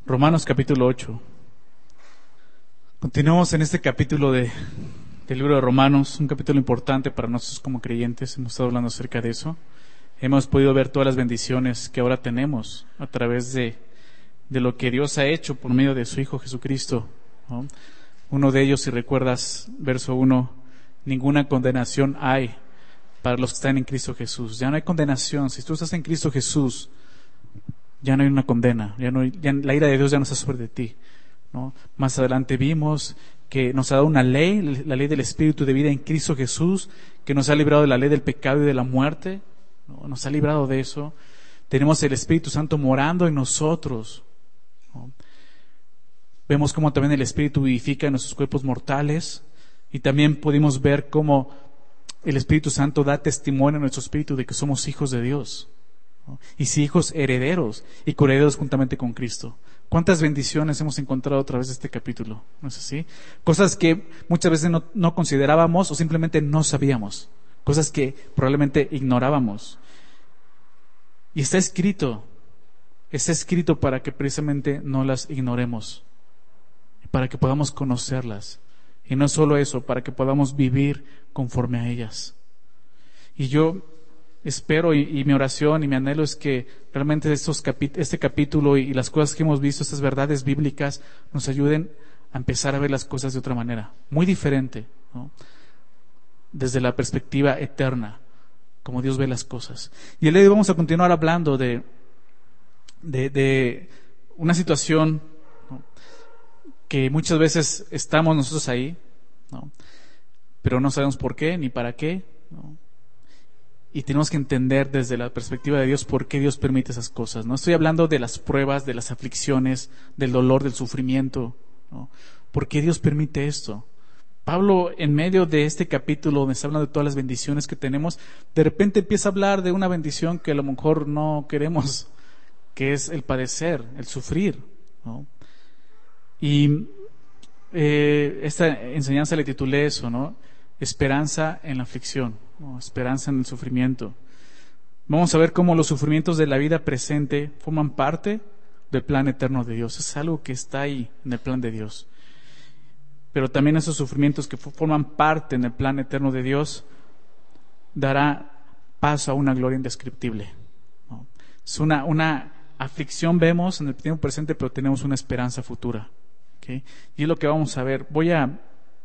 Romanos capítulo 8. Continuamos en este capítulo del libro de Romanos, un capítulo importante para nosotros como creyentes. Hemos estado hablando acerca de eso. Hemos podido ver todas las bendiciones que ahora tenemos a través de lo que Dios ha hecho por medio de su Hijo Jesucristo, ¿no? Uno de ellos, si recuerdas, verso 1, ninguna condenación hay para los que están en Cristo Jesús. Ya no hay condenación. Si tú estás en Cristo Jesús, ya no hay una condena, ya la ira de Dios ya no está sobre ti, ¿no? Más adelante vimos que nos ha dado una ley, la ley del Espíritu de vida en Cristo Jesús, que nos ha librado de la ley del pecado y de la muerte, ¿no? Nos ha librado de eso. Tenemos el Espíritu Santo morando en nosotros, ¿no? Vemos cómo también el Espíritu vivifica en nuestros cuerpos mortales, y también pudimos ver cómo el Espíritu Santo da testimonio en nuestro espíritu de que somos hijos de Dios, ¿no? Y si hijos herederos y coherederos juntamente con Cristo. ¿Cuántas bendiciones hemos encontrado a través de este capítulo? ¿No es así? Cosas que muchas veces no considerábamos o simplemente no sabíamos. Cosas que probablemente ignorábamos. Y está escrito para que precisamente no las ignoremos, para que podamos conocerlas. Y no solo eso, para que podamos vivir conforme a ellas. Y yo espero y mi oración y mi anhelo es que realmente este capítulo y las cosas que hemos visto, estas verdades bíblicas, nos ayuden a empezar a ver las cosas de otra manera, muy diferente, ¿no? Desde la perspectiva eterna, como Dios ve las cosas. Y el día de hoy vamos a continuar hablando de una situación, ¿no?, que muchas veces estamos nosotros ahí, ¿no?, pero no sabemos por qué ni para qué, ¿no? Y tenemos que entender desde la perspectiva de Dios por qué Dios permite esas cosas. No estoy hablando de las pruebas, de las aflicciones, del dolor, del sufrimiento, ¿no? ¿Por qué Dios permite esto? Pablo, en medio de este capítulo donde está hablando de todas las bendiciones que tenemos, de repente empieza a hablar de una bendición que a lo mejor no queremos, que es el padecer, el sufrir, ¿no? Y esta enseñanza le titulé eso, ¿no? Esperanza en la aflicción, ¿no? Esperanza en el sufrimiento. Vamos a ver cómo los sufrimientos de la vida presente forman parte del plan eterno de Dios. Es algo que está ahí en el plan de Dios. Pero también esos sufrimientos que forman parte en el plan eterno de Dios dará paso a una gloria indescriptible, ¿no? Es una aflicción, vemos en el tiempo presente, pero tenemos una esperanza futura, ¿okay? Y es lo que vamos a ver. Voy a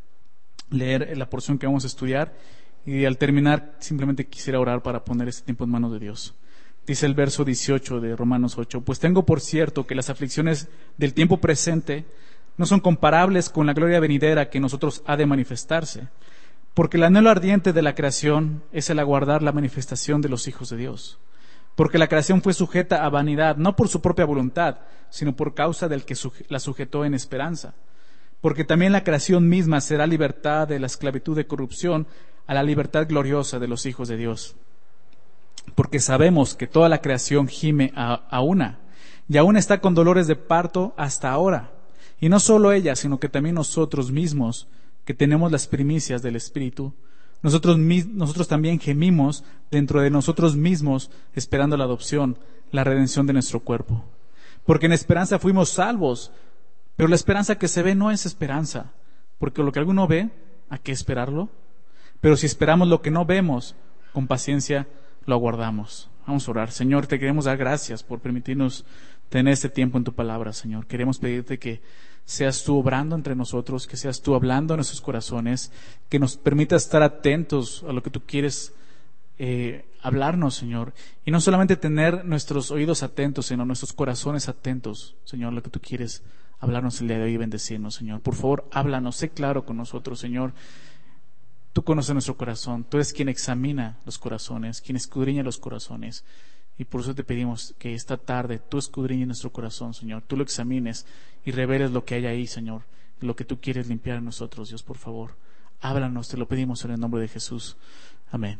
leer la porción que vamos a estudiar y al terminar simplemente quisiera orar para poner este tiempo en manos de Dios. Dice el verso 18 de Romanos 8: pues tengo por cierto que las aflicciones del tiempo presente no son comparables con la gloria venidera que en nosotros ha de manifestarse, porque el anhelo ardiente de la creación es el aguardar la manifestación de los hijos de Dios. Porque la creación fue sujeta a vanidad, no por su propia voluntad, sino por causa del que la sujetó en esperanza. Porque también la creación misma será libertada de la esclavitud de corrupción a la libertad gloriosa de los hijos de Dios. Porque sabemos que toda la creación gime a una, y aún está con dolores de parto hasta ahora. Y no solo ella, sino que también nosotros mismos, que tenemos las primicias del Espíritu, nosotros también gemimos dentro de nosotros mismos, esperando la adopción, la redención de nuestro cuerpo. Porque en esperanza fuimos salvos. Pero la esperanza que se ve no es esperanza, porque lo que alguno ve, ¿a qué esperarlo? Pero si esperamos lo que no vemos, con paciencia lo aguardamos. Vamos a orar. Señor, te queremos dar gracias por permitirnos tener este tiempo en tu palabra, Señor. Queremos pedirte que seas tú obrando entre nosotros, que seas tú hablando en nuestros corazones, que nos permitas estar atentos a lo que tú quieres hablarnos, Señor. Y no solamente tener nuestros oídos atentos, sino nuestros corazones atentos, Señor, lo que tú quieres hablarnos el día de hoy y bendecirnos, Señor. Por favor, háblanos, sé claro con nosotros, Señor. Tú conoces nuestro corazón, tú eres quien examina los corazones, quien escudriña los corazones. Y por eso te pedimos que esta tarde tú escudriñes nuestro corazón, Señor. Tú lo examines y reveles lo que hay ahí, Señor. Lo que tú quieres limpiar en nosotros, Dios, por favor. Háblanos, te lo pedimos en el nombre de Jesús. Amén.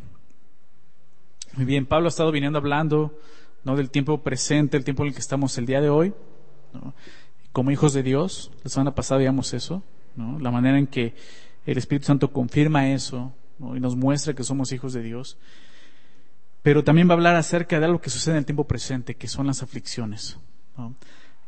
Muy bien, Pablo ha estado viniendo hablando, ¿no?, del tiempo presente, el tiempo en el que estamos el día de hoy, ¿no?, como hijos de Dios. La semana pasada veíamos eso, ¿no?, la manera en que el Espíritu Santo confirma eso, ¿no?, y nos muestra que somos hijos de Dios. Pero también va a hablar acerca de algo que sucede en el tiempo presente, que son las aflicciones, ¿no?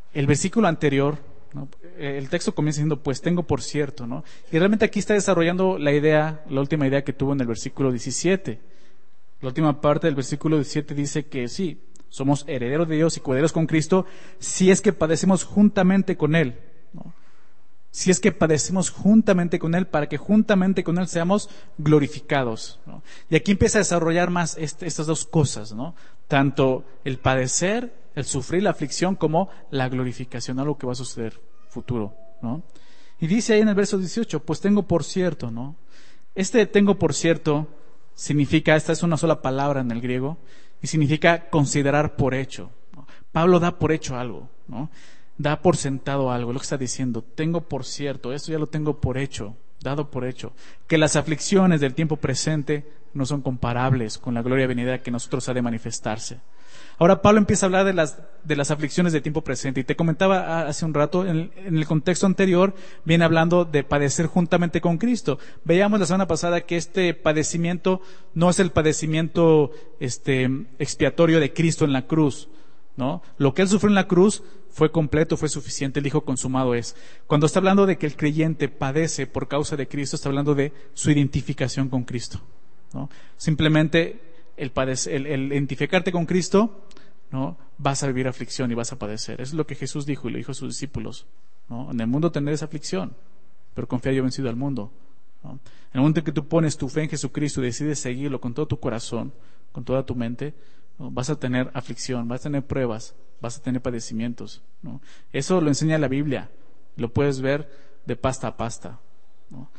el versículo anterior, ¿no? El texto comienza diciendo, pues tengo por cierto, ¿no? Y realmente aquí está desarrollando la idea, la última idea que tuvo en el versículo 17. La última parte del versículo 17 dice que sí, somos herederos de Dios y coherederos con Cristo si es que padecemos juntamente con Él, ¿no? Si es que padecemos juntamente con Él, para que juntamente con Él seamos glorificados, ¿no? Y aquí empieza a desarrollar más estas dos cosas, ¿no? Tanto el padecer, el sufrir la aflicción, como la glorificación, algo que va a suceder futuro, ¿no? Y dice ahí en el verso 18, pues tengo por cierto, ¿no? Este tengo por cierto significa, esta es una sola palabra en el griego, y significa considerar por hecho, ¿no? Pablo da por hecho algo, ¿no? Da por sentado algo, lo que está diciendo, tengo por cierto, esto ya lo tengo por hecho, dado por hecho, que las aflicciones del tiempo presente no son comparables con la gloria venidera que en nosotros ha de manifestarse. Ahora Pablo empieza a hablar de las aflicciones del tiempo presente, y te comentaba hace un rato, en el contexto anterior, viene hablando de padecer juntamente con Cristo. Veíamos la semana pasada que este padecimiento no es el padecimiento expiatorio de Cristo en la cruz, ¿no? Lo que Él sufrió en la cruz fue completo, fue suficiente. Él dijo, consumado es. Cuando está hablando de que el creyente padece por causa de Cristo, está hablando de su identificación con Cristo, ¿no? Simplemente el identificarte con Cristo, ¿no? Vas a vivir aflicción y vas a padecer. Eso es lo que Jesús dijo y lo dijo a sus discípulos, ¿no? En el mundo tendréis aflicción, pero confía, yo he vencido al mundo, ¿no? En el momento en que tú pones tu fe en Jesucristo y decides seguirlo con todo tu corazón, con toda tu mente, ¿no? Vas a tener aflicción, vas a tener pruebas, vas a tener padecimientos, ¿no? Eso lo enseña la Biblia, lo puedes ver de pasta a pasta, ¿no?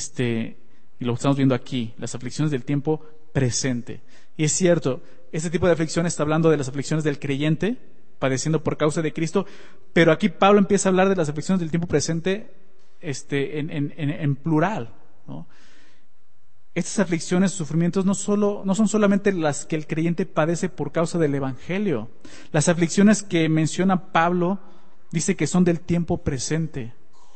Y lo estamos viendo aquí, las aflicciones del tiempo presente. Y es cierto, este tipo de aflicción está hablando de las aflicciones del creyente, padeciendo por causa de Cristo, pero aquí Pablo empieza a hablar de las aflicciones del tiempo presente en plural, ¿no? Estas aflicciones, sufrimientos, no son solamente las que el creyente padece por causa del Evangelio. Las aflicciones que menciona Pablo, dice que son del tiempo presente.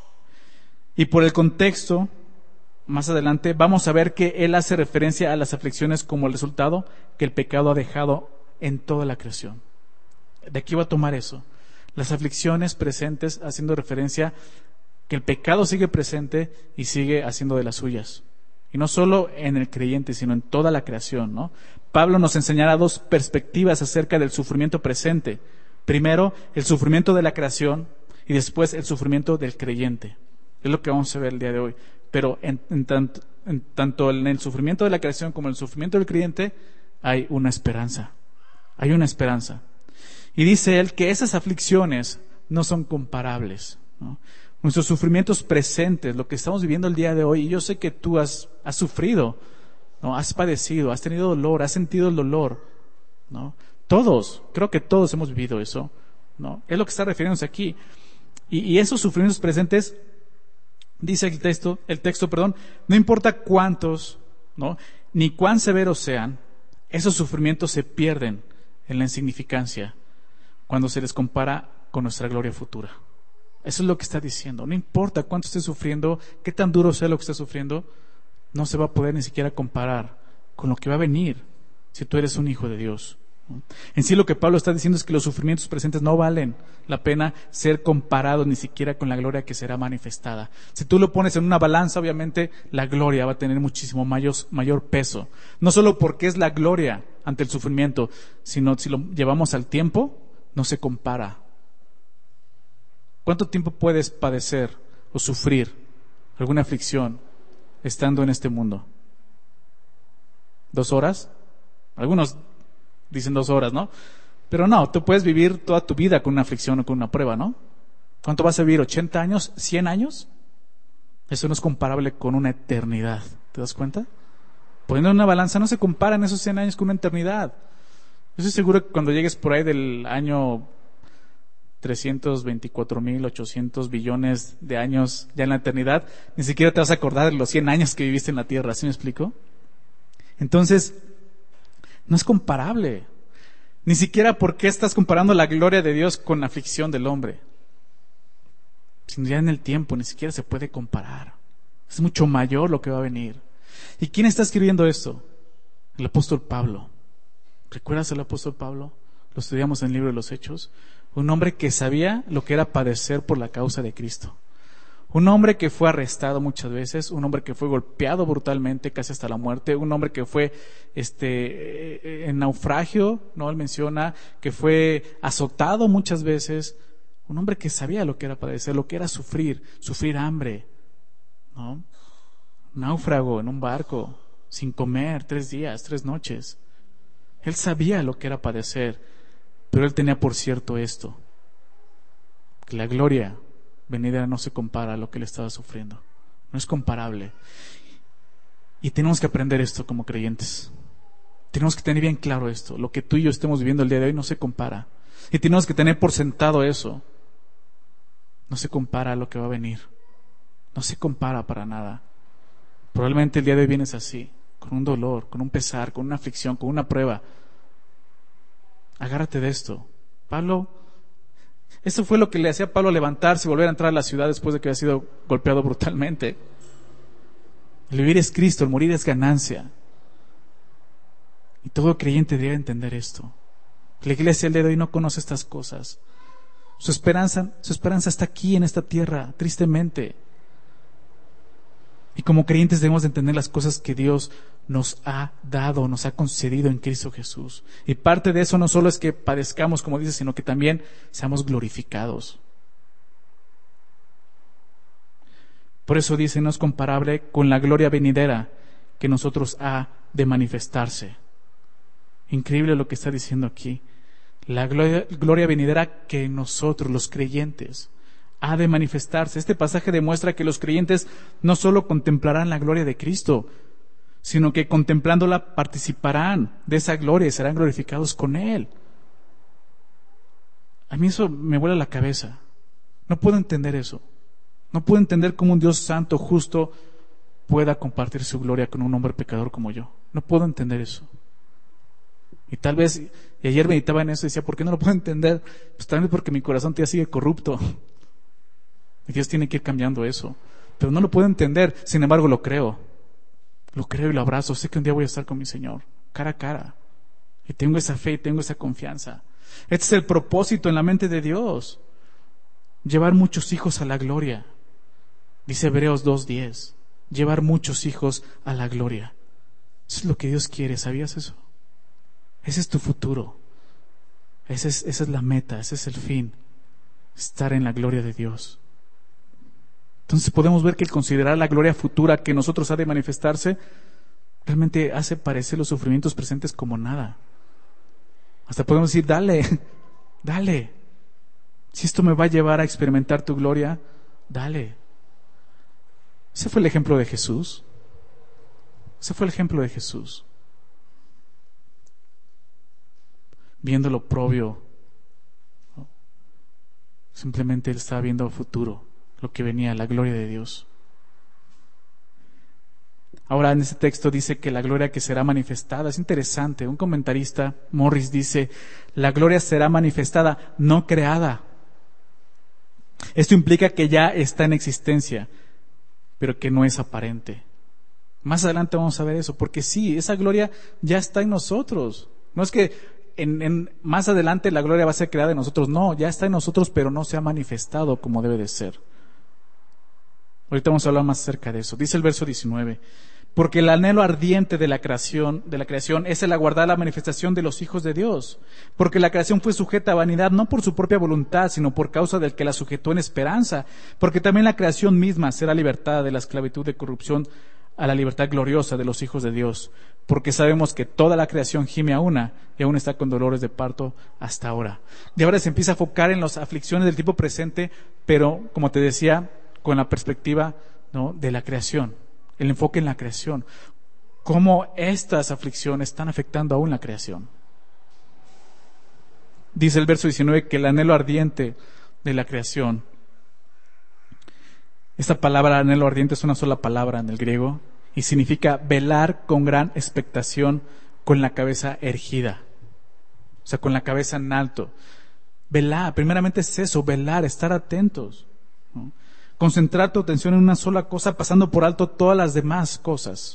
Y por el contexto, más adelante, vamos a ver que él hace referencia a las aflicciones como el resultado que el pecado ha dejado en toda la creación. De aquí va a tomar eso. Las aflicciones presentes, haciendo referencia que el pecado sigue presente y sigue haciendo de las suyas. Y no solo en el creyente, sino en toda la creación, ¿no? Pablo nos enseñará dos perspectivas acerca del sufrimiento presente. Primero, el sufrimiento de la creación, y después el sufrimiento del creyente. Es lo que vamos a ver el día de hoy. Pero tanto en el sufrimiento de la creación como en el sufrimiento del creyente hay una esperanza. Hay una esperanza. Y dice él que esas aflicciones no son comparables, ¿no? Nuestros sufrimientos presentes, lo que estamos viviendo el día de hoy, y yo sé que tú has sufrido, ¿no? Has padecido, has tenido dolor, has sentido el dolor, ¿no? Todos, creo que todos hemos vivido eso, ¿no? Es lo que está refiriéndose aquí. Y esos sufrimientos presentes, dice el texto, no importa cuántos, ¿no? Ni cuán severos sean, esos sufrimientos se pierden en la insignificancia cuando se les compara con nuestra gloria futura. Eso es lo que está diciendo. No importa cuánto estés sufriendo, qué tan duro sea lo que estés sufriendo, no se va a poder ni siquiera comparar con lo que va a venir si tú eres un hijo de Dios. En sí lo que Pablo está diciendo es que los sufrimientos presentes no valen la pena ser comparados ni siquiera con la gloria que será manifestada. Si tú lo pones en una balanza, obviamente la gloria va a tener muchísimo mayor peso. No solo porque es la gloria ante el sufrimiento, sino si lo llevamos al tiempo, no se compara. ¿Cuánto tiempo puedes padecer o sufrir alguna aflicción estando en este mundo? ¿2 horas? Algunos dicen 2 horas, ¿no? Pero no, tú puedes vivir toda tu vida con una aflicción o con una prueba, ¿no? ¿Cuánto vas a vivir? ¿80 años? ¿100 años? Eso no es comparable con una eternidad. ¿Te das cuenta? Poniendo en una balanza, no se comparan esos 100 años con una eternidad. Yo estoy seguro que cuando llegues por ahí del año 324.800 billones de años ya en la eternidad, ni siquiera te vas a acordar de los 100 años que viviste en la tierra. ¿Sí me explico? Entonces, no es comparable. Ni siquiera porque estás comparando la gloria de Dios con la aflicción del hombre. Sino ya en el tiempo ni siquiera se puede comparar. Es mucho mayor lo que va a venir. ¿Y quién está escribiendo esto? El apóstol Pablo. ¿Recuerdas al apóstol Pablo? Lo estudiamos en el libro de los Hechos. Un hombre que sabía lo que era padecer por la causa de Cristo. Un hombre que fue arrestado muchas veces, un hombre que fue golpeado brutalmente casi hasta la muerte, un hombre que fue en naufragio, ¿no? Él menciona que fue azotado muchas veces, un hombre que sabía lo que era padecer, lo que era sufrir hambre, ¿no? Náufrago en un barco, sin comer 3 días, 3 noches. Él sabía lo que era padecer, pero él tenía por cierto esto, que la gloria venidera no se compara a lo que él estaba sufriendo. No es comparable. Y tenemos que aprender esto como creyentes. Tenemos que tener bien claro esto. Lo que tú y yo estemos viviendo el día de hoy no se compara. Y tenemos que tener por sentado eso. No se compara a lo que va a venir. No se compara para nada. Probablemente el día de hoy vienes así, con un dolor, con un pesar, con una aflicción, con una prueba. Agárrate de esto. Eso fue lo que le hacía a Pablo levantarse y volver a entrar a la ciudad después de que había sido golpeado brutalmente. El vivir es Cristo, el morir es ganancia. Y todo creyente debería entender esto. La iglesia el día de hoy no conoce estas cosas. Su esperanza está aquí en esta tierra, tristemente. Y como creyentes debemos de entender las cosas que Dios nos ha dado, nos ha concedido en Cristo Jesús. Y parte de eso no solo es que padezcamos, como dice, sino que también seamos glorificados. Por eso dice, no es comparable con la gloria venidera que nosotros ha de manifestarse. Increíble lo que está diciendo aquí. La gloria venidera que nosotros, los creyentes, ha de manifestarse. Este pasaje demuestra que los creyentes no solo contemplarán la gloria de Cristo, sino que contemplándola participarán de esa gloria y serán glorificados con Él. A mí eso me vuela la cabeza. No puedo entender eso. No puedo entender cómo un Dios santo, justo, pueda compartir su gloria con un hombre pecador como yo. No puedo entender eso. Y tal vez, y ayer meditaba en eso y decía, ¿por qué no lo puedo entender? Pues tal vez porque mi corazón todavía sigue corrupto. Y Dios tiene que ir cambiando eso. Pero no lo puedo entender, sin embargo lo creo. Lo creo y lo abrazo. Sé que un día voy a estar con mi Señor, cara a cara. Y tengo esa fe y tengo esa confianza. Este es el propósito en la mente de Dios. Llevar muchos hijos a la gloria. Dice Hebreos 2:10. Llevar muchos hijos a la gloria. Eso es lo que Dios quiere. ¿Sabías eso? Ese es tu futuro. Esa es la meta, ese es el fin. Estar en la gloria de Dios. Entonces podemos ver que el considerar la gloria futura que nosotros ha de manifestarse realmente hace parecer los sufrimientos presentes como nada. Hasta podemos decir, dale. Si esto me va a llevar a experimentar tu gloria, dale. Ese fue el ejemplo de Jesús. Viendo lo propio, ¿no? Simplemente él estaba viendo el futuro, lo que venía, la gloria de Dios. Ahora en este texto dice que la gloria que será manifestada, es interesante, un comentarista, Morris, dice, la gloria será manifestada, no creada. Esto implica que ya está en existencia, pero que no es aparente. Más adelante vamos a ver eso, porque sí, esa gloria ya está en nosotros. No es que más adelante la gloria va a ser creada en nosotros. No, ya está en nosotros, pero no se ha manifestado como debe de ser. Ahorita vamos a hablar más acerca de eso. Dice el verso 19: porque el anhelo ardiente de la creación es el aguardar la manifestación de los hijos de Dios. Porque la creación fue sujeta a vanidad, no por su propia voluntad, sino por causa del que la sujetó en esperanza. Porque también la creación misma será libertada de la esclavitud de corrupción a la libertad gloriosa de los hijos de Dios. Porque sabemos que toda la creación gime a una y aún está con dolores de parto hasta ahora. Y ahora se empieza a enfocar en las aflicciones del tiempo presente, pero como te decía, con la perspectiva, ¿no?, de la creación. El enfoque en la creación. Cómo estas aflicciones están afectando aún la creación. Dice el verso 19 que el anhelo ardiente de la creación. Esta palabra anhelo ardiente es una sola palabra en el griego y significa velar con gran expectación con la cabeza erguida. O sea, con la cabeza en alto. Velar, primeramente es eso, velar, estar atentos, ¿no? Concentrar tu atención en una sola cosa, pasando por alto todas las demás cosas.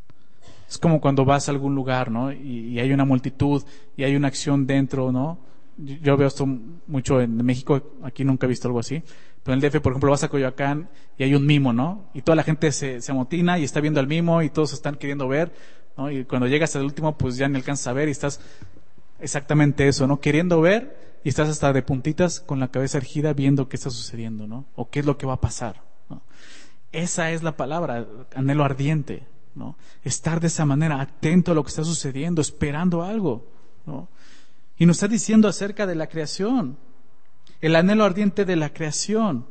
Es como cuando vas a algún lugar, ¿no? Y hay una multitud y hay una acción dentro, ¿no?, yo veo esto mucho en México, aquí nunca he visto algo así, pero en el DF, por ejemplo, vas a Coyoacán y hay un mimo, ¿no? Y toda la gente se amotina y está viendo al mimo y todos están queriendo ver, ¿no? Y cuando llegas al último, pues ya ni alcanzas a ver y estás exactamente eso, ¿no? Queriendo ver y estás hasta de puntitas con la cabeza erguida viendo qué está sucediendo, ¿no? O qué es lo que va a pasar, ¿no? Esa es la palabra, anhelo ardiente, ¿no? Estar de esa manera, atento a lo que está sucediendo, esperando algo, ¿no? Y nos está diciendo acerca de la creación, el anhelo ardiente de la creación.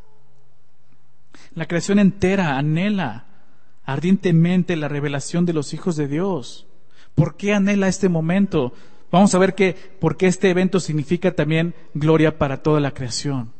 La creación entera anhela ardientemente la revelación de los hijos de Dios. ¿Por qué anhela este momento? Vamos a ver por qué este evento significa también gloria para toda la creación.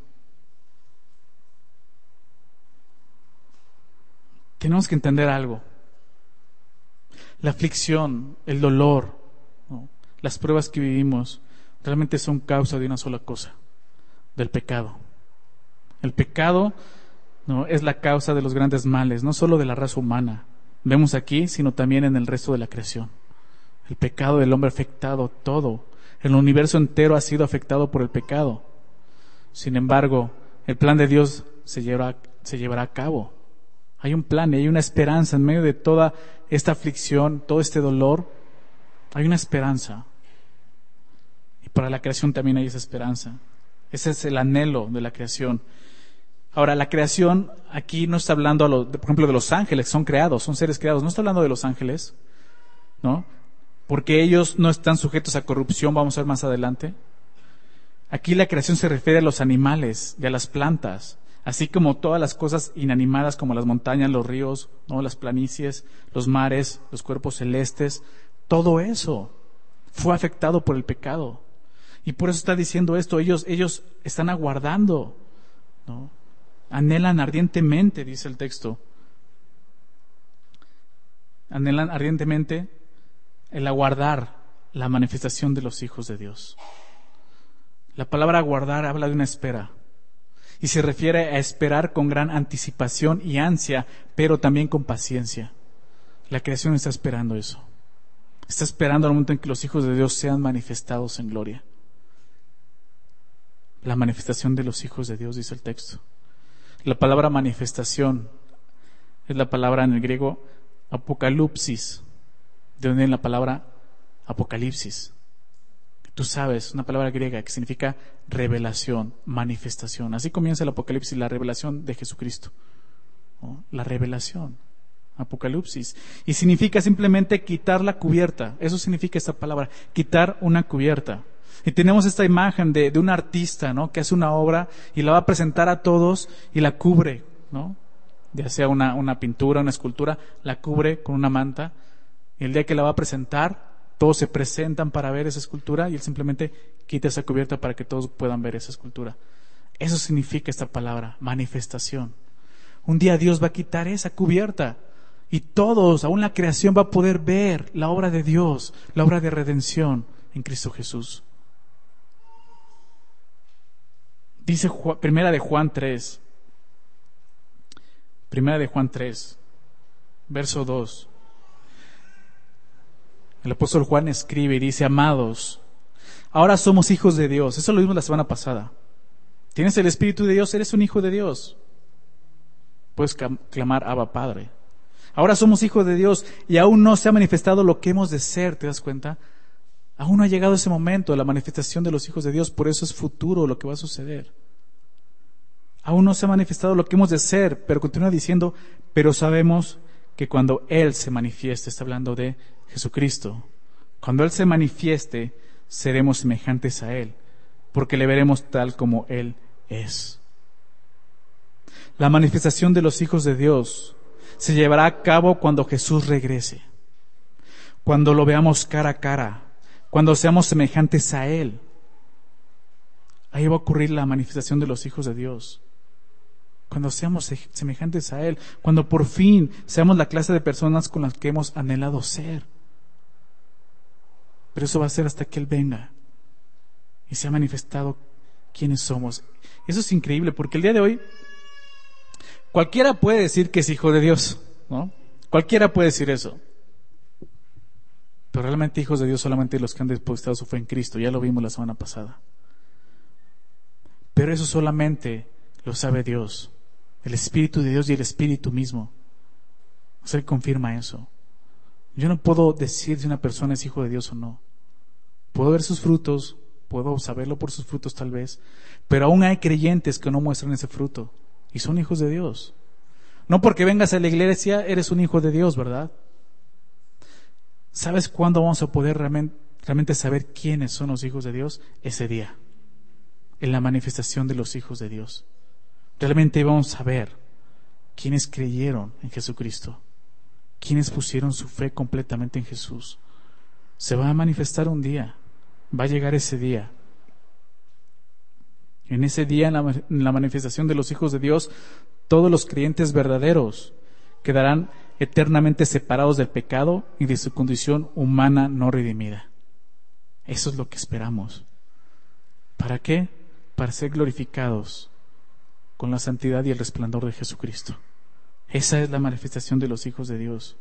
Tenemos que entender algo. La aflicción, el dolor, ¿no? Las pruebas que vivimos realmente son causa de una sola cosa, del pecado. El pecado, ¿no?, es la causa de los grandes males, no solo de la raza humana, vemos aquí, sino también en el resto de la creación. El pecado del hombre ha afectado todo. El universo entero ha sido afectado por el pecado. Sin embargo, el plan de Dios se llevará a cabo. Hay un plan y hay una esperanza en medio de toda esta aflicción, todo este dolor. Hay una esperanza. Y para la creación también hay esa esperanza. Ese es el anhelo de la creación. Ahora, la creación aquí no está hablando, por ejemplo, de los ángeles, son creados, son seres creados. No está hablando de los ángeles, ¿no? Porque ellos no están sujetos a corrupción, vamos a ver más adelante. Aquí la creación se refiere a los animales y a las plantas, así como todas las cosas inanimadas como las montañas, los ríos, ¿no?, las planicies, los mares, los cuerpos celestes. Todo eso fue afectado por el pecado. Y por eso está diciendo esto, ellos están aguardando, ¿no? Anhelan ardientemente, dice el texto. Anhelan ardientemente el aguardar la manifestación de los hijos de Dios. La palabra aguardar habla de una espera y se refiere a esperar con gran anticipación y ansia, pero también con paciencia. La creación está esperando eso. Está esperando al momento en que los hijos de Dios sean manifestados en gloria. La manifestación de los hijos de Dios, dice el texto. La palabra manifestación es la palabra en el griego apokalupsis, de donde viene la palabra apocalipsis. Tú sabes, una palabra griega que significa revelación, manifestación. Así comienza el Apocalipsis, la revelación de Jesucristo, ¿no? La revelación, apocalipsis. Y significa simplemente quitar la cubierta. Eso significa esta palabra, quitar una cubierta. Y tenemos esta imagen de un artista, ¿no?, que hace una obra y la va a presentar a todos y la cubre, ¿no? Ya sea una pintura, una escultura, la cubre con una manta. Y el día que la va a presentar, todos se presentan para ver esa escultura y él simplemente quita esa cubierta para que todos puedan ver esa escultura. Eso significa esta palabra, manifestación. Un día Dios va a quitar esa cubierta y todos, aún la creación, va a poder ver la obra de Dios, la obra de redención en Cristo Jesús. Dice Primera de Juan 3, verso 2. El apóstol Juan escribe y dice: amados, ahora somos hijos de Dios. Eso lo vimos la semana pasada. Tienes el Espíritu de Dios, eres un hijo de Dios. Puedes clamar Abba Padre. Ahora somos hijos de Dios y aún no se ha manifestado lo que hemos de ser, ¿te das cuenta? Aún no ha llegado ese momento, la manifestación de los hijos de Dios, por eso es futuro lo que va a suceder. Aún no se ha manifestado lo que hemos de ser, pero continúa diciendo, pero sabemos que cuando Él se manifieste, está hablando de Jesucristo, cuando Él se manifieste, seremos semejantes a Él, porque le veremos tal como Él es. La manifestación de los hijos de Dios se llevará a cabo cuando Jesús regrese, cuando lo veamos cara a cara, cuando seamos semejantes a Él. Ahí va a ocurrir la manifestación de los hijos de Dios. Cuando seamos semejantes a Él, cuando por fin seamos la clase de personas con las que hemos anhelado ser. Pero eso va a ser hasta que Él venga y se ha manifestado quiénes somos. Eso es increíble, porque el día de hoy cualquiera puede decir que es hijo de Dios, ¿no? Cualquiera puede decir eso. Pero realmente hijos de Dios solamente los que han depositado su fe en Cristo. Ya lo vimos la semana pasada. Pero eso solamente lo sabe Dios. El Espíritu de Dios y el Espíritu mismo. O sea, Él confirma eso. Yo no puedo decir si una persona es hijo de Dios o no. Puedo ver sus frutos, puedo saberlo por sus frutos tal vez, pero aún hay creyentes que no muestran ese fruto y son hijos de Dios. No porque vengas a la iglesia eres un hijo de Dios, ¿verdad? ¿Sabes cuándo vamos a poder realmente saber quiénes son los hijos de Dios? Ese día, en la manifestación de los hijos de Dios. Realmente vamos a ver quiénes creyeron en Jesucristo, quiénes pusieron su fe completamente en Jesús. Se va a manifestar un día, va a llegar ese día. En ese día, en la manifestación de los hijos de Dios, todos los creyentes verdaderos quedarán eternamente separados del pecado y de su condición humana no redimida. Eso es lo que esperamos. ¿Para qué? Para ser glorificados con la santidad y el resplandor de Jesucristo. Esa es la manifestación de los hijos de Dios.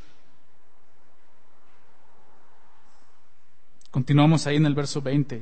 Continuamos ahí en el verso 20.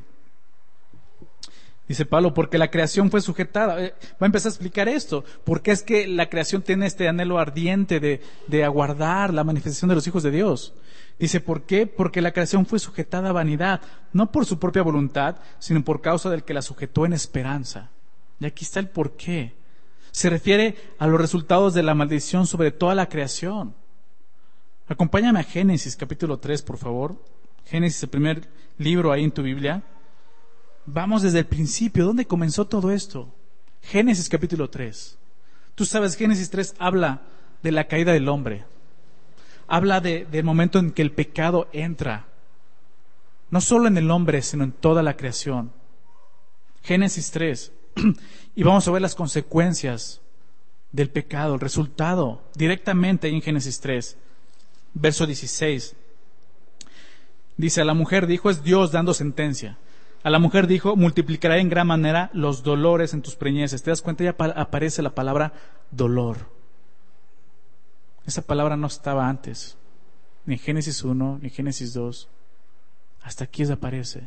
Dice Pablo, porque la creación fue sujetada. Va a empezar a explicar esto. ¿Por qué es que la creación tiene este anhelo ardiente de aguardar la manifestación de los hijos de Dios? Dice, ¿por qué? Porque la creación fue sujetada a vanidad, no por su propia voluntad, sino por causa del que la sujetó en esperanza. Y aquí está el por qué. Se refiere a los resultados de la maldición sobre toda la creación. Acompáñame a Génesis capítulo 3, por favor. Génesis, el primer libro ahí en tu Biblia. Vamos desde el principio. ¿Dónde comenzó todo esto? Génesis capítulo 3. Tú sabes, Génesis 3 habla de la caída del hombre. Habla del momento en que el pecado entra. No solo en el hombre, sino en toda la creación. Génesis 3. Y vamos a ver las consecuencias del pecado, el resultado, directamente ahí en Génesis 3. Verso 16. Dice, a la mujer dijo, es Dios dando sentencia. A la mujer dijo, multiplicaré en gran manera los dolores en tus preñeces. ¿Te das cuenta? Ya aparece la palabra dolor. Esa palabra no estaba antes, ni en Génesis 1, ni en Génesis 2. Hasta aquí aparece.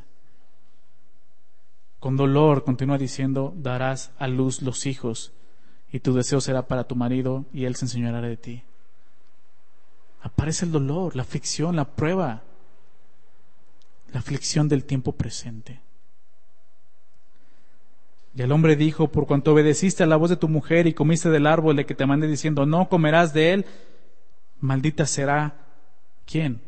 Con dolor, continúa diciendo, darás a luz los hijos, y tu deseo será para tu marido, y él se enseñará de ti. Aparece el dolor, la aflicción, la prueba. La aflicción del tiempo presente. Y el hombre dijo, por cuanto obedeciste a la voz de tu mujer y comiste del árbol de que te mandé diciendo, no comerás de él, maldita será, ¿quién?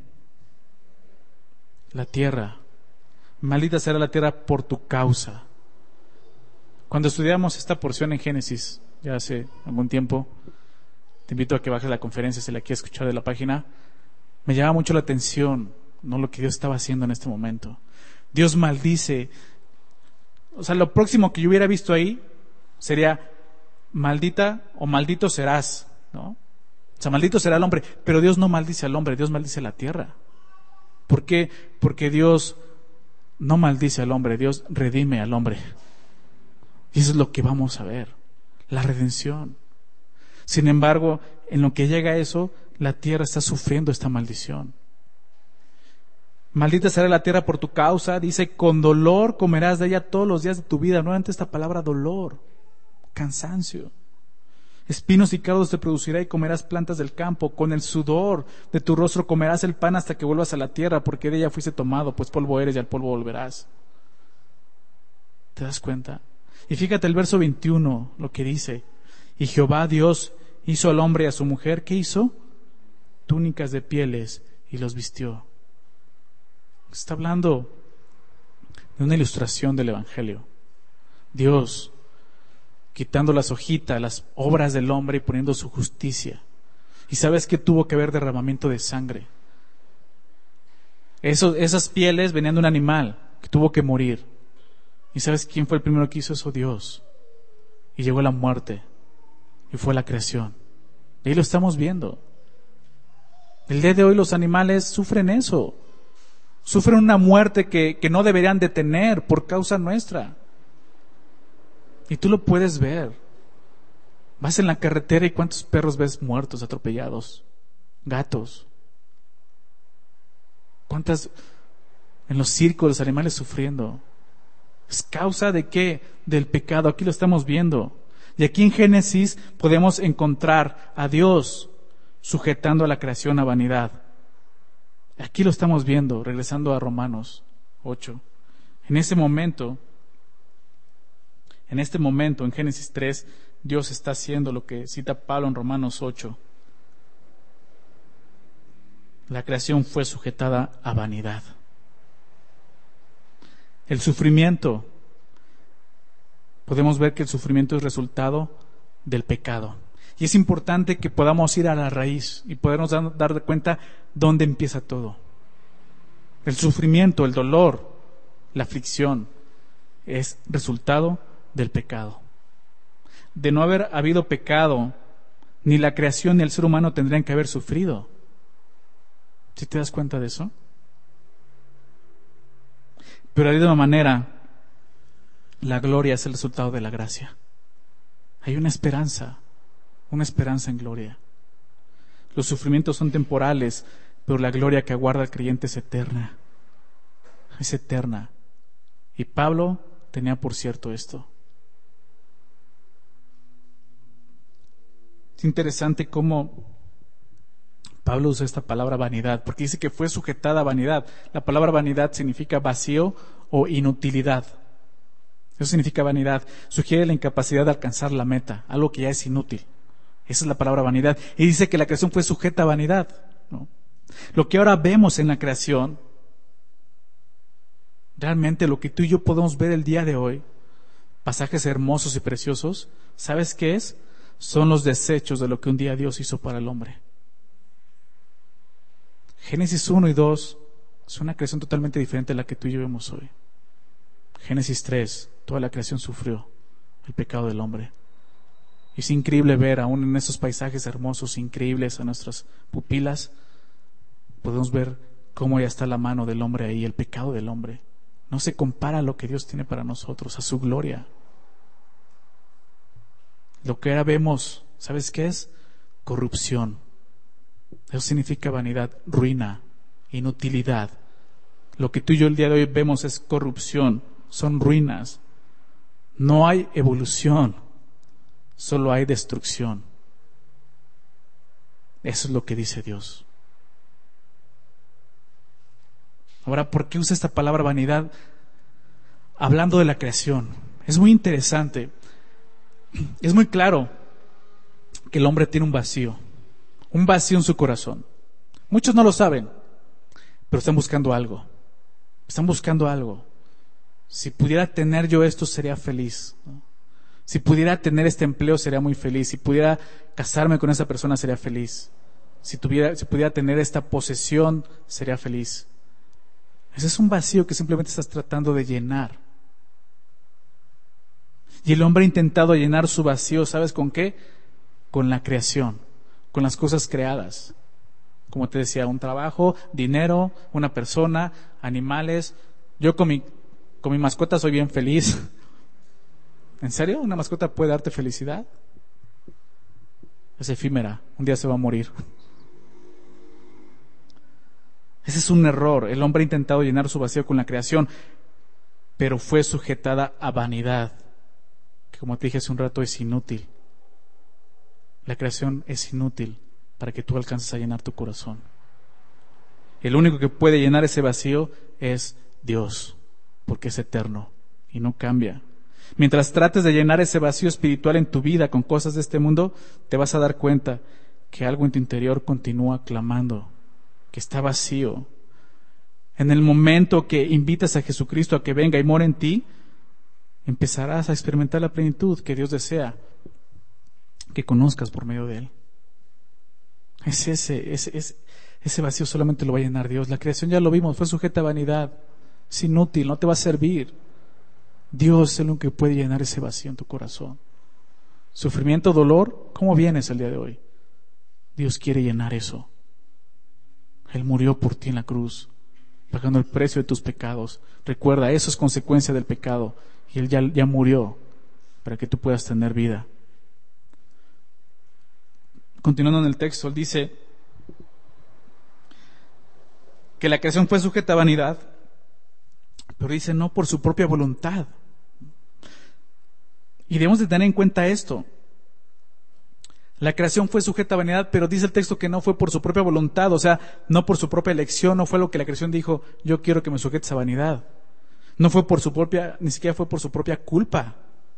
La tierra. Maldita será la tierra por tu causa. Cuando estudiamos esta porción en Génesis, ya hace algún tiempo, te invito a que bajes la conferencia si la quieres escuchar de la página, me llama mucho la atención, no lo que Dios estaba haciendo en este momento. Dios maldice. O sea, lo próximo que yo hubiera visto ahí sería maldita o maldito serás, ¿no? O sea, maldito será el hombre, pero Dios no maldice al hombre, Dios maldice la tierra. ¿Por qué? Porque Dios no maldice al hombre, Dios redime al hombre. Y eso es lo que vamos a ver, la redención. Sin embargo, en lo que llega a eso, la tierra está sufriendo esta maldición. Maldita será la tierra por tu causa, dice, con dolor comerás de ella todos los días de tu vida. Nuevamente esta palabra dolor, cansancio. Espinos y cardos te producirá y comerás plantas del campo. Con el sudor de tu rostro comerás el pan hasta que vuelvas a la tierra, porque de ella fuiste tomado, pues polvo eres y al polvo volverás. ¿Te das cuenta? Y fíjate el verso 21, lo que dice. Y Jehová Dios hizo al hombre y a su mujer, ¿qué hizo? Túnicas de pieles y los vistió. Está hablando de una ilustración del Evangelio. Dios quitando las hojitas, las obras del hombre y poniendo su justicia. ¿Y sabes qué tuvo que haber derramamiento de sangre? Esas pieles venían de un animal que tuvo que morir. ¿Y sabes quién fue el primero que hizo eso? Dios. Y llegó la muerte y fue la creación. Y ahí lo estamos viendo. El día de hoy los animales sufren eso. Sufren una muerte que no deberían de tener por causa nuestra. Y tú lo puedes ver. Vas en la carretera y ¿cuántos perros ves muertos, atropellados? Gatos. ¿Cuántas en los circos los animales sufriendo? ¿Es causa de qué? Del pecado. Aquí lo estamos viendo. Y aquí en Génesis podemos encontrar a Dios sujetando a la creación a vanidad. Aquí lo estamos viendo, regresando a Romanos 8. En este momento, en Génesis 3, Dios está haciendo lo que cita Pablo en Romanos 8. La creación fue sujetada a vanidad. El sufrimiento, podemos ver que el sufrimiento es resultado del pecado. Y es importante que podamos ir a la raíz y podernos dar cuenta dónde empieza todo. El sufrimiento, el dolor, la aflicción es resultado del pecado. De no haber habido pecado, ni la creación ni el ser humano tendrían que haber sufrido. ¿Sí te das cuenta de eso? Pero de la misma manera, la gloria es el resultado de la gracia. Hay una esperanza en gloria. Los sufrimientos son temporales, pero la gloria que aguarda al creyente es eterna. Es eterna. Y Pablo tenía por cierto esto. Es interesante cómo Pablo usa esta palabra vanidad, porque dice que fue sujetada a vanidad. La palabra vanidad significa vacío o inutilidad. Eso significa vanidad. Sugiere la incapacidad de alcanzar la meta, algo que ya es inútil. Esa es la palabra vanidad. Y dice que la creación fue sujeta a vanidad, ¿no? Lo que ahora vemos en la creación, realmente lo que tú y yo podemos ver el día de hoy, pasajes hermosos y preciosos, ¿sabes qué es? Son los desechos de lo que un día Dios hizo para el hombre. Génesis 1 y 2 es una creación totalmente diferente a la que tú y yo vemos hoy. Génesis 3, toda la creación sufrió el pecado del hombre. Y es increíble ver, aún en esos paisajes hermosos, increíbles a nuestras pupilas, podemos ver cómo ya está la mano del hombre ahí, el pecado del hombre. No se compara a lo que Dios tiene para nosotros, a su gloria. Lo que ahora vemos, ¿sabes qué es? Corrupción. Eso significa vanidad, ruina, inutilidad. Lo que tú y yo el día de hoy vemos es corrupción, son ruinas. No hay evolución, solo hay destrucción. Eso es lo que dice Dios. Ahora, ¿por qué usa esta palabra vanidad hablando de la creación? Es muy interesante. Es muy claro que el hombre tiene un vacío en su corazón. Muchos no lo saben, pero están buscando algo. Están buscando algo. Si pudiera tener yo esto, sería feliz, ¿no? Si pudiera tener este empleo, sería muy feliz. Si pudiera casarme con esa persona, sería feliz. Si pudiera tener esta posesión, sería feliz. Ese es un vacío que simplemente estás tratando de llenar. Y el hombre ha intentado llenar su vacío, ¿sabes con qué? Con la creación, con las cosas creadas. Como te decía, un trabajo, dinero, una persona, animales. Yo con mi mascota soy bien feliz. ¿En serio? ¿Una mascota puede darte felicidad? Es efímera, un día se va a morir. Ese es un error. El hombre ha intentado llenar su vacío con la creación, pero fue sujetada a vanidad, que como te dije hace un rato es inútil. La creación es inútil para que tú alcances a llenar tu corazón. El único que puede llenar ese vacío es Dios, porque es eterno y no cambia. Mientras trates de llenar ese vacío espiritual en tu vida con cosas de este mundo, te vas a dar cuenta que algo en tu interior continúa clamando, que está vacío. En el momento que invitas a Jesucristo a que venga y more en ti, empezarás a experimentar la plenitud que Dios desea que conozcas por medio de Él. Ese vacío solamente lo va a llenar Dios. La creación ya lo vimos, fue sujeta a vanidad. Es inútil, no te va a servir. Dios es el único que puede llenar ese vacío en tu corazón. Sufrimiento, dolor, ¿cómo vienes el día de hoy? Dios quiere llenar eso. Él murió por ti en la cruz, pagando el precio de tus pecados. Recuerda, eso es consecuencia del pecado. Y Él ya murió para que tú puedas tener vida. Continuando en el texto, Él dice: que la creación fue sujeta a vanidad, pero dice no por su propia voluntad. Y debemos de tener en cuenta esto. La creación fue sujeta a vanidad, pero dice el texto que no fue por su propia voluntad, o sea, no por su propia elección, no fue lo que la creación dijo, yo quiero que me sujetes a vanidad. No fue por su propia, ni siquiera fue por su propia culpa.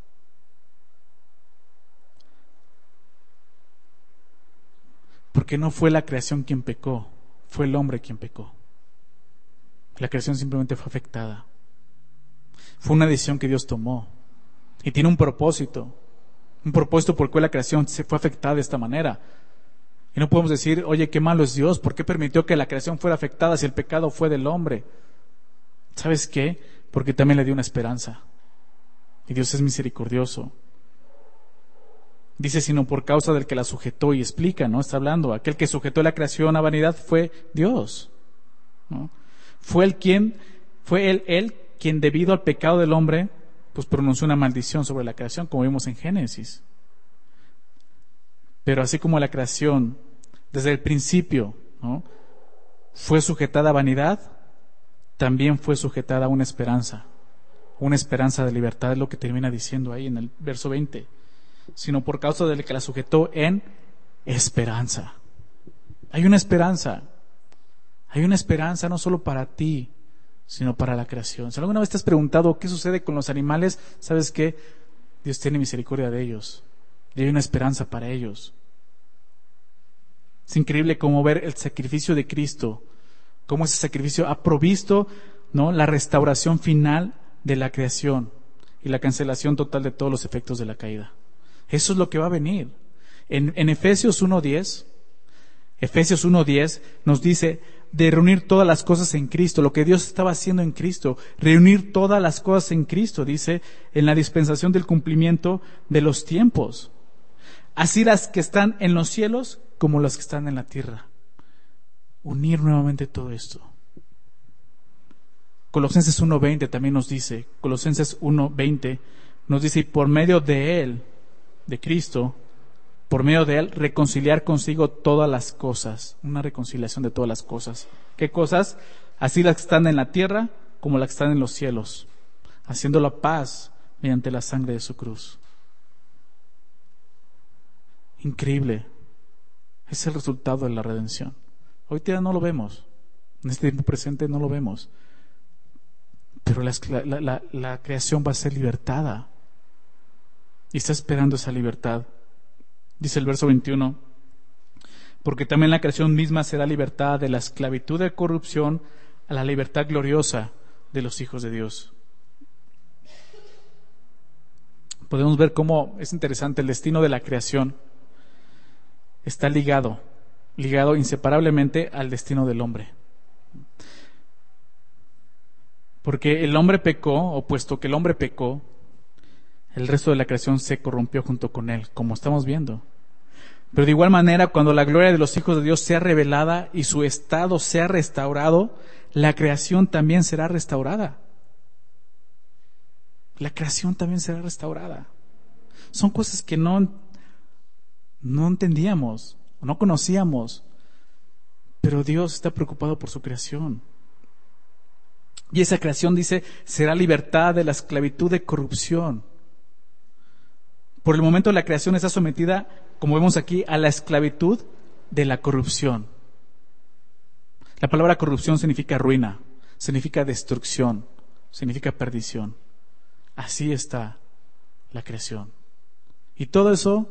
Porque no fue la creación quien pecó, fue el hombre quien pecó. La creación simplemente fue afectada. Fue una decisión que Dios tomó. Y tiene un propósito por el cual la creación se fue afectada de esta manera. Y no podemos decir, oye, qué malo es Dios, ¿por qué permitió que la creación fuera afectada si el pecado fue del hombre? ¿Sabes qué? Porque también le dio una esperanza. Y Dios es misericordioso. Dice, sino por causa del que la sujetó, y explica, ¿no? Está hablando, aquel que sujetó la creación a vanidad fue Dios, ¿no? Fue él quien debido al pecado del hombre, pues pronunció una maldición sobre la creación, como vimos en Génesis. Pero así como la creación, desde el principio, ¿no?, fue sujetada a vanidad, también fue sujetada a una esperanza de libertad, es lo que termina diciendo ahí en el verso 20. Sino por causa del que la sujetó en esperanza. Hay una esperanza no solo para ti, sino para la creación. Si alguna vez te has preguntado qué sucede con los animales, sabes que Dios tiene misericordia de ellos y hay una esperanza para ellos. Es increíble cómo ver el sacrificio de Cristo, cómo ese sacrificio ha provisto, ¿no?, la restauración final de la creación y la cancelación total de todos los efectos de la caída. Eso es lo que va a venir. En Efesios 1:10 nos dice de reunir todas las cosas en Cristo, lo que Dios estaba haciendo en Cristo, reunir todas las cosas en Cristo, dice, en la dispensación del cumplimiento de los tiempos. Así las que están en los cielos como las que están en la tierra. Unir nuevamente todo esto. Colosenses 1:20 también nos dice, y por medio de Él, de Cristo, por medio de Él, reconciliar consigo todas las cosas. Una reconciliación de todas las cosas. ¿Qué cosas? Así las que están en la tierra como las que están en los cielos, haciendo la paz mediante la sangre de su cruz. Increíble. Es el resultado de la redención. Hoy día no lo vemos. En este tiempo presente no lo vemos. Pero la creación va a ser libertada. Y está esperando esa libertad. Dice el verso 21, porque también la creación misma será libertada de la esclavitud de corrupción a la libertad gloriosa de los hijos de Dios. Podemos ver cómo es interesante el destino de la creación. Está ligado inseparablemente al destino del hombre. Porque el hombre pecó, o puesto que el hombre pecó, el resto de la creación se corrompió junto con él, como estamos viendo. Pero de igual manera, cuando la gloria de los hijos de Dios sea revelada y su estado sea restaurado, la creación también será restaurada. La creación también será restaurada. Son cosas que no entendíamos, no conocíamos, pero Dios está preocupado por su creación. Y esa creación, dice, será libertada de la esclavitud de corrupción. Por el momento la creación está sometida, como vemos aquí, a la esclavitud de la corrupción. La palabra corrupción significa ruina, significa destrucción, significa perdición. Así está la creación. Y todo eso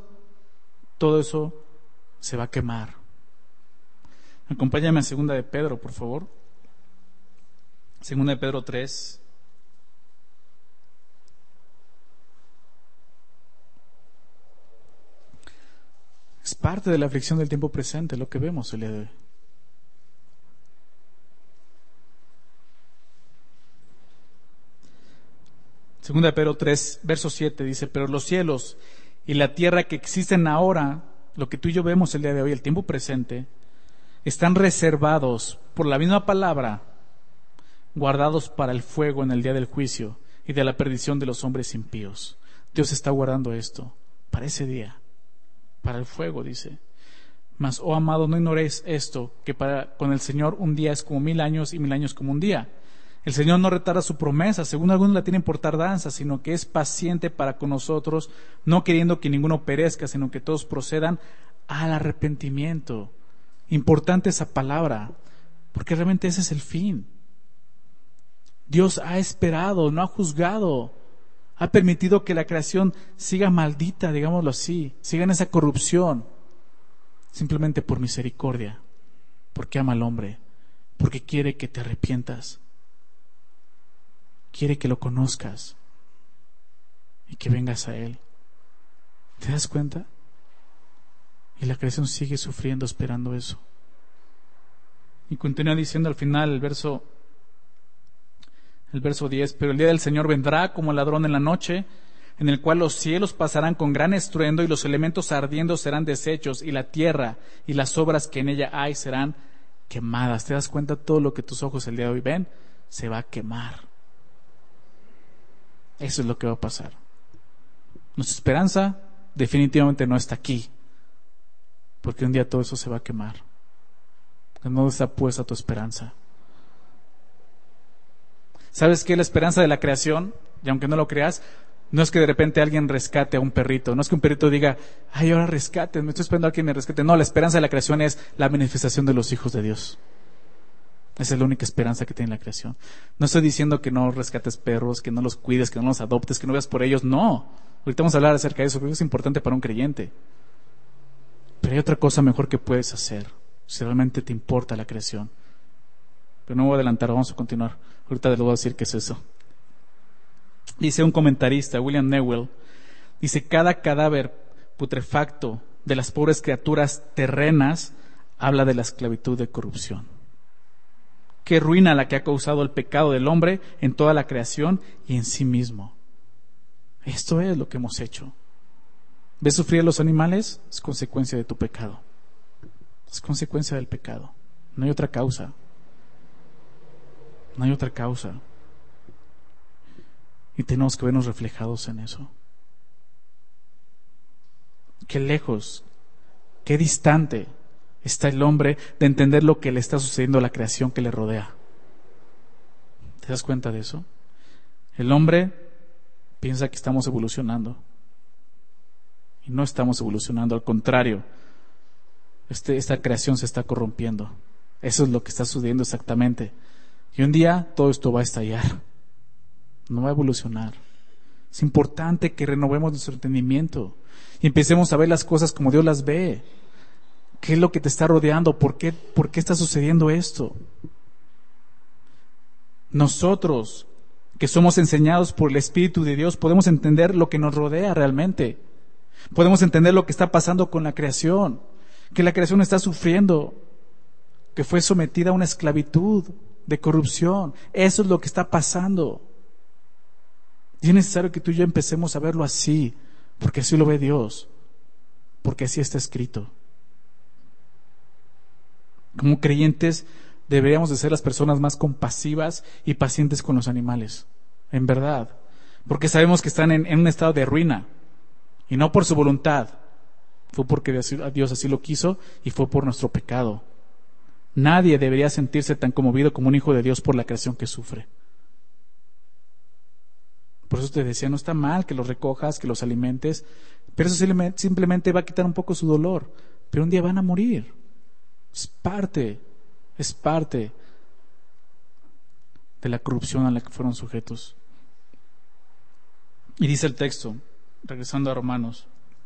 se va a quemar. Acompáñame a 2 de Pedro, por favor. 2 de Pedro 3. Es parte de la aflicción del tiempo presente, lo que vemos el día de hoy. Segunda de Pedro 3, verso 7 dice, pero los cielos y la tierra que existen ahora, lo que tú y yo vemos el día de hoy, el tiempo presente, están reservados por la misma palabra, guardados para el fuego en el día del juicio y de la perdición de los hombres impíos. Dios está guardando esto para ese día, para el fuego, dice. Mas, oh amado, no ignoréis esto, que con el Señor un día es como 1000 años y 1000 años como un día. El Señor no retarda su promesa, según algunos la tienen por tardanza, sino que es paciente para con nosotros, no queriendo que ninguno perezca, sino que todos procedan al arrepentimiento. Importante esa palabra, porque realmente ese es el fin. Dios ha esperado, no ha juzgado, ha permitido que la creación siga maldita, digámoslo así, siga en esa corrupción, simplemente por misericordia, porque ama al hombre, porque quiere que te arrepientas, quiere que lo conozcas y que vengas a Él. ¿Te das cuenta? Y la creación sigue sufriendo, esperando eso. Y continúa diciendo al final el verso 10, pero el día del Señor vendrá como ladrón en la noche, en el cual los cielos pasarán con gran estruendo y los elementos ardiendo serán deshechos y la tierra y las obras que en ella hay serán quemadas. ¿Te das cuenta? Todo lo que tus ojos el día de hoy ven se va a quemar. Eso es lo que va a pasar. Nuestra esperanza definitivamente no está aquí, porque un día todo eso se va a quemar. ¿Dónde está puesta tu esperanza? ¿Sabes qué? La esperanza de la creación, y aunque no lo creas, no es que de repente alguien rescate a un perrito, no es que un perrito diga, ay, ahora rescaten, me estoy esperando a que me rescate. No, la esperanza de la creación es la manifestación de los hijos de Dios. Esa es la única esperanza que tiene la creación. No estoy diciendo que no rescates perros, que no los cuides, que no los adoptes, que no veas por ellos, no. Ahorita vamos a hablar acerca de eso, porque es importante para un creyente. Pero hay otra cosa mejor que puedes hacer, si realmente te importa la creación. Pero no voy a adelantar, vamos a continuar. Ahorita les voy a decir qué es eso. Dice un comentarista, William Newell, dice, cada cadáver putrefacto de las pobres criaturas terrenas habla de la esclavitud de corrupción. Qué ruina la que ha causado el pecado del hombre en toda la creación y en sí mismo. Esto es lo que hemos hecho. ¿Ves sufrir a los animales? Es consecuencia de tu pecado. Es consecuencia del pecado. No hay otra causa. No hay otra causa. Y tenemos que vernos reflejados en eso. Qué lejos, qué distante está el hombre de entender lo que le está sucediendo a la creación que le rodea. ¿Te das cuenta de eso? El hombre piensa que estamos evolucionando. Y no estamos evolucionando, al contrario. Esta creación se está corrompiendo. Eso es lo que está sucediendo exactamente. Y un día todo esto va a estallar. No va a evolucionar. Es importante que renovemos nuestro entendimiento y empecemos a ver las cosas como Dios las ve. ¿Qué es lo que te está rodeando? ¿Por qué está sucediendo esto? Nosotros, que somos enseñados por el Espíritu de Dios, podemos entender lo que nos rodea realmente. Podemos entender lo que está pasando con la creación, que la creación está sufriendo, que fue sometida a una esclavitud de corrupción. Eso es lo que está pasando. Y es necesario que tú y yo empecemos a verlo así, porque así lo ve Dios, porque así está escrito. Como creyentes deberíamos de ser las personas más compasivas y pacientes con los animales, en verdad, porque sabemos que están en un estado de ruina, y no por su voluntad, fue porque Dios así lo quiso y fue por nuestro pecado. Nadie debería sentirse tan conmovido como un hijo de Dios por la creación que sufre. Por eso te decía, no está mal que los recojas, que los alimentes, pero eso simplemente va a quitar un poco su dolor. Pero un día van a morir. Es parte de la corrupción a la que fueron sujetos. Y dice el texto, regresando a Romanos,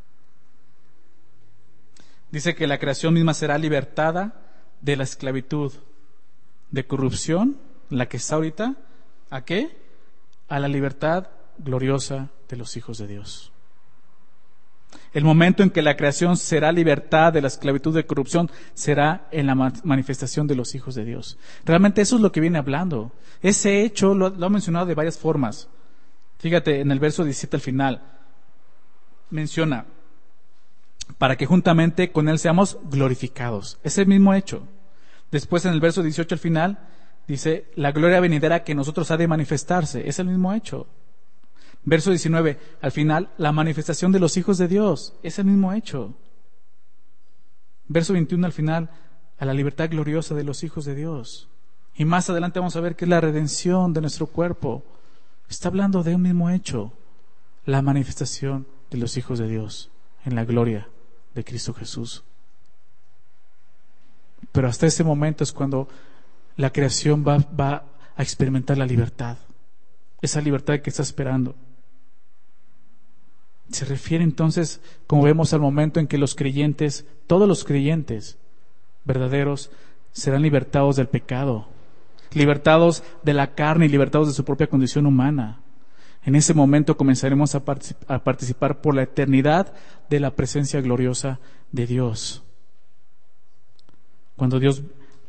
dice que la creación misma será libertada de la esclavitud de corrupción, la que está ahorita, ¿a qué? A la libertad gloriosa de los hijos de Dios. El momento en que la creación será libertada de la esclavitud de corrupción será en la manifestación de los hijos de Dios. Realmente eso es lo que viene hablando. Ese hecho lo ha mencionado de varias formas. Fíjate, en el verso 17 al final menciona, para que juntamente con Él seamos glorificados. Es el mismo hecho. Después en el verso 18 al final dice, la gloria venidera que en nosotros ha de manifestarse. Es el mismo hecho. Verso 19, al final, la manifestación de los hijos de Dios. Es el mismo hecho. Verso 21 al final, a la libertad gloriosa de los hijos de Dios. Y más adelante vamos a ver que es la redención de nuestro cuerpo. Está hablando de un mismo hecho, la manifestación de los hijos de Dios en la gloria de Cristo Jesús. Pero hasta ese momento es cuando la creación va a experimentar la libertad, esa libertad que está esperando. Se refiere entonces, como vemos, al momento en que los creyentes, todos los creyentes verdaderos, serán libertados del pecado, libertados de la carne y libertados de su propia condición humana. En ese momento comenzaremos a participar por la eternidad de la presencia gloriosa de Dios. Cuando Dios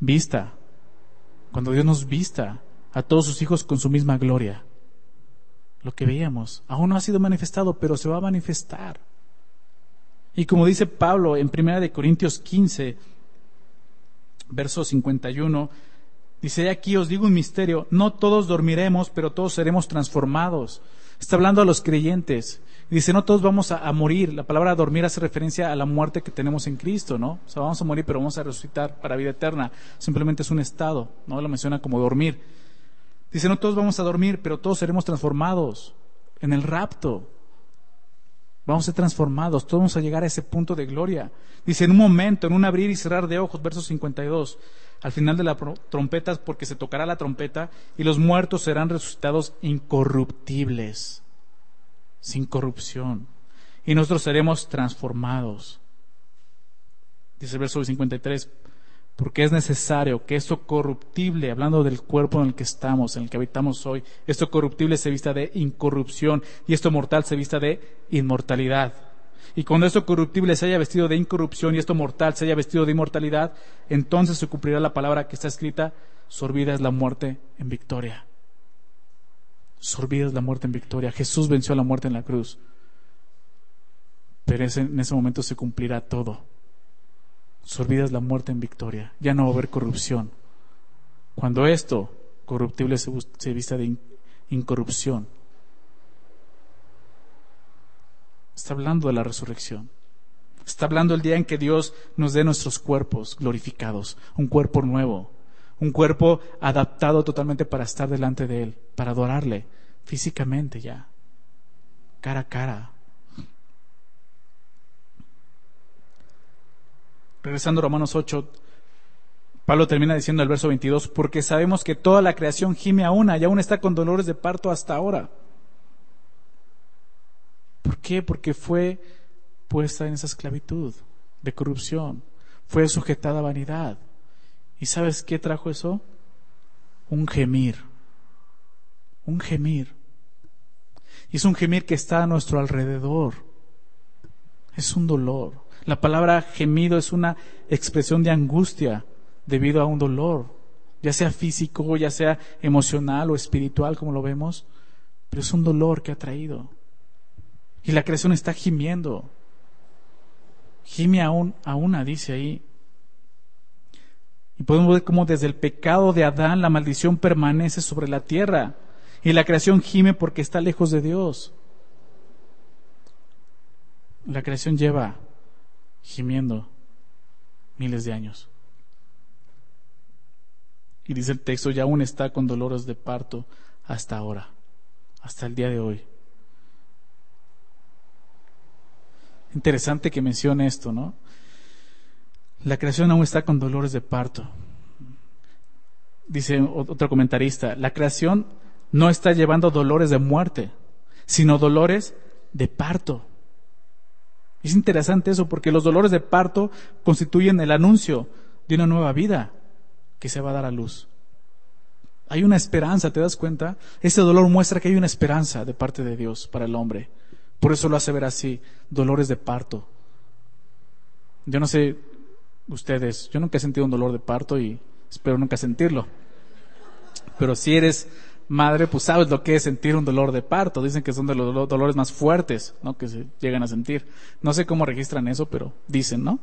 nos vista a todos sus hijos con su misma gloria. Lo que veíamos, aún no ha sido manifestado, pero se va a manifestar. Y como dice Pablo en 1 Corintios 15, verso 51, dice: aquí os digo un misterio, no todos dormiremos, pero todos seremos transformados. Está hablando a los creyentes. Dice, no todos vamos a morir. La palabra dormir hace referencia a la muerte que tenemos en Cristo, ¿no? O sea, vamos a morir, pero vamos a resucitar para vida eterna. Simplemente es un estado, no lo menciona como dormir. Dice, no todos vamos a dormir, pero todos seremos transformados en el rapto. Vamos a ser transformados, todos vamos a llegar a ese punto de gloria. Dice, en un momento, en un abrir y cerrar de ojos, verso 52, al final de la trompeta, porque se tocará la trompeta, y los muertos serán resucitados incorruptibles, sin corrupción, y nosotros seremos transformados. Dice el verso 53, porque es necesario que esto corruptible, hablando del cuerpo en el que estamos, en el que habitamos hoy, esto corruptible se vista de incorrupción y esto mortal se vista de inmortalidad. Y cuando esto corruptible se haya vestido de incorrupción y esto mortal se haya vestido de inmortalidad, entonces se cumplirá la palabra que está escrita: sorbida es la muerte en victoria. Sorbida es la muerte en victoria. Jesús venció a la muerte en la cruz. Pero en ese momento se cumplirá todo. Sorbida es la muerte en victoria. Ya no va a haber corrupción. Cuando esto corruptible se vista de incorrupción, está hablando de la resurrección. Está hablando del día en que Dios nos dé nuestros cuerpos glorificados, un cuerpo nuevo, un cuerpo adaptado totalmente para estar delante de Él, para adorarle físicamente ya, cara a cara. Regresando a Romanos 8, Pablo termina diciendo al verso 22, porque sabemos que toda la creación gime a una y aún está con dolores de parto hasta ahora. ¿Por qué? Porque fue puesta en esa esclavitud de corrupción, fue sujetada a vanidad. ¿Y sabes qué trajo eso? Un gemir. Un gemir. Y es un gemir que está a nuestro alrededor. Es un dolor. La palabra gemido es una expresión de angustia debido a un dolor, ya sea físico, ya sea emocional o espiritual, como lo vemos, pero es un dolor que ha traído. Y la creación está gimiendo. Gime a una, dice ahí. Y podemos ver cómo desde el pecado de Adán la maldición permanece sobre la tierra. Y la creación gime porque está lejos de Dios. La creación lleva gimiendo miles de años. Y dice el texto, ya aún está con dolores de parto hasta ahora, hasta el día de hoy. Interesante que mencione esto, ¿no? La creación aún está con dolores de parto. Dice otro comentarista, la creación no está llevando dolores de muerte, sino dolores de parto. Es interesante eso, porque los dolores de parto constituyen el anuncio de una nueva vida que se va a dar a luz. Hay una esperanza, ¿te das cuenta? Ese dolor muestra que hay una esperanza de parte de Dios para el hombre. Por eso lo hace ver así, dolores de parto. Yo no sé ustedes, yo nunca he sentido un dolor de parto y espero nunca sentirlo. Pero si eres madre, pues sabes lo que es sentir un dolor de parto. Dicen que son de los dolores más fuertes, ¿no?, que se llegan a sentir. No sé cómo registran eso, pero dicen, ¿no?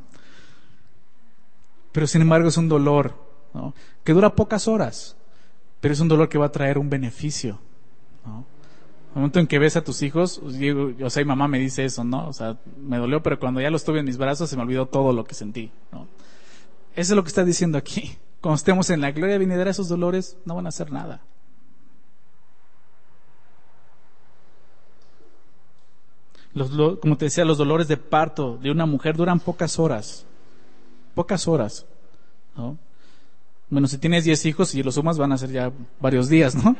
Pero sin embargo es un dolor, ¿no?, que dura pocas horas, pero es un dolor que va a traer un beneficio, ¿no? El momento en que ves a tus hijos, digo, o sea, mi mamá me dice eso, ¿no? O sea, me dolió, pero cuando ya los tuve en mis brazos se me olvidó todo lo que sentí, ¿no? Eso es lo que está diciendo aquí. Cuando estemos en la gloria venidera, esos dolores no van a hacer nada. Como te decía, los dolores de parto de una mujer duran pocas horas, ¿no? Bueno, si tienes 10 hijos y los sumas van a ser ya varios días, ¿no?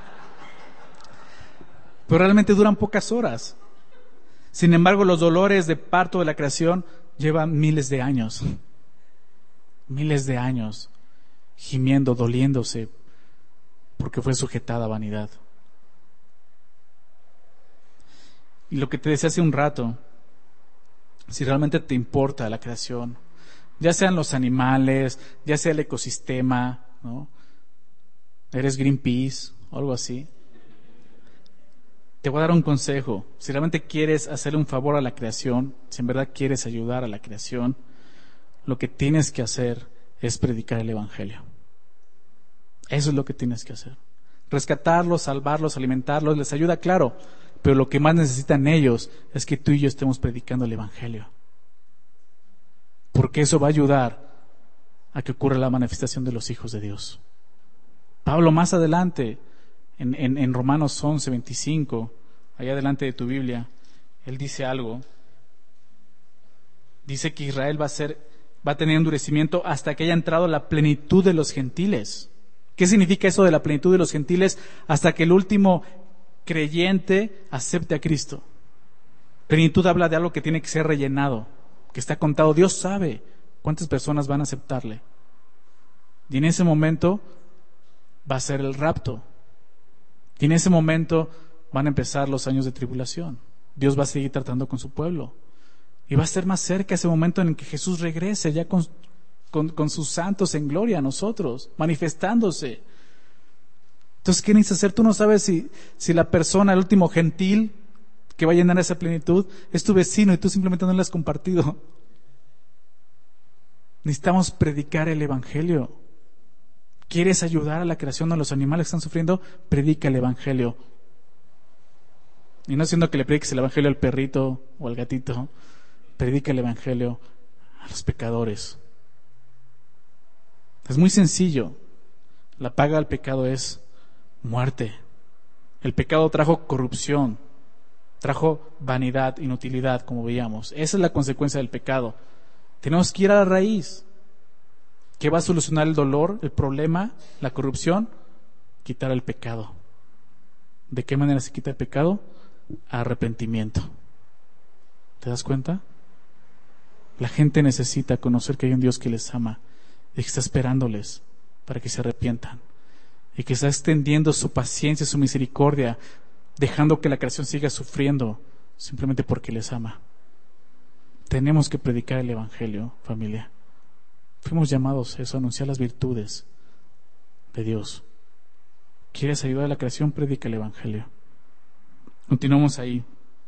Pero realmente duran pocas horas. Sin embargo, los dolores de parto de la creación llevan miles de años, gimiendo, doliéndose, porque fue sujetada a vanidad. Y lo que te decía hace un rato, si realmente te importa la creación, ya sean los animales, ya sea el ecosistema, ¿no? Eres Greenpeace o algo así. Te voy a dar un consejo. Si realmente quieres hacerle un favor a la creación, si en verdad quieres ayudar a la creación, lo que tienes que hacer es predicar el Evangelio. Eso es lo que tienes que hacer. Rescatarlos, salvarlos, alimentarlos, les ayuda, claro, pero lo que más necesitan ellos es que tú y yo estemos predicando el Evangelio. Porque eso va a ayudar a que ocurra la manifestación de los hijos de Dios. Pablo más adelante, en Romanos 11:25, allá adelante de tu Biblia, él dice algo. Dice que Israel va a tener endurecimiento hasta que haya entrado la plenitud de los gentiles. ¿Qué significa eso de la plenitud de los gentiles? Hasta que el último creyente acepte a Cristo. Plenitud habla de algo que tiene que ser rellenado, que está contado. Dios sabe cuántas personas van a aceptarle. Y en ese momento va a ser el rapto. Y en ese momento van a empezar los años de tribulación. Dios va a seguir tratando con su pueblo. Y va a ser más cerca ese momento en el que Jesús regrese ya con sus santos en gloria a nosotros, manifestándose. Entonces, ¿qué necesitas hacer? Tú no sabes si la persona, el último gentil que va a llenar esa plenitud es tu vecino y tú simplemente no le has compartido. Necesitamos predicar el Evangelio. ¿Quieres ayudar a la creación, a los animales que están sufriendo? Predica el Evangelio. Y no siendo que le prediques el Evangelio al perrito o al gatito, predica el Evangelio a los pecadores. Es muy sencillo. La paga del pecado es muerte. El pecado trajo corrupción, trajo vanidad, inutilidad, como veíamos. Esa es la consecuencia del pecado. Tenemos que ir a la raíz. ¿Qué va a solucionar el dolor, el problema, la corrupción? Quitar el pecado. ¿De qué manera se quita el pecado? Arrepentimiento. ¿Te das cuenta? La gente necesita conocer que hay un Dios que les ama y que está esperándoles para que se arrepientan y que está extendiendo su paciencia, su misericordia, dejando que la creación siga sufriendo simplemente porque les ama. Tenemos que predicar el Evangelio, familia. Fuimos llamados a eso, a anunciar las virtudes de Dios. ¿Quieres ayudar a la creación? Predica el Evangelio. Continuamos ahí.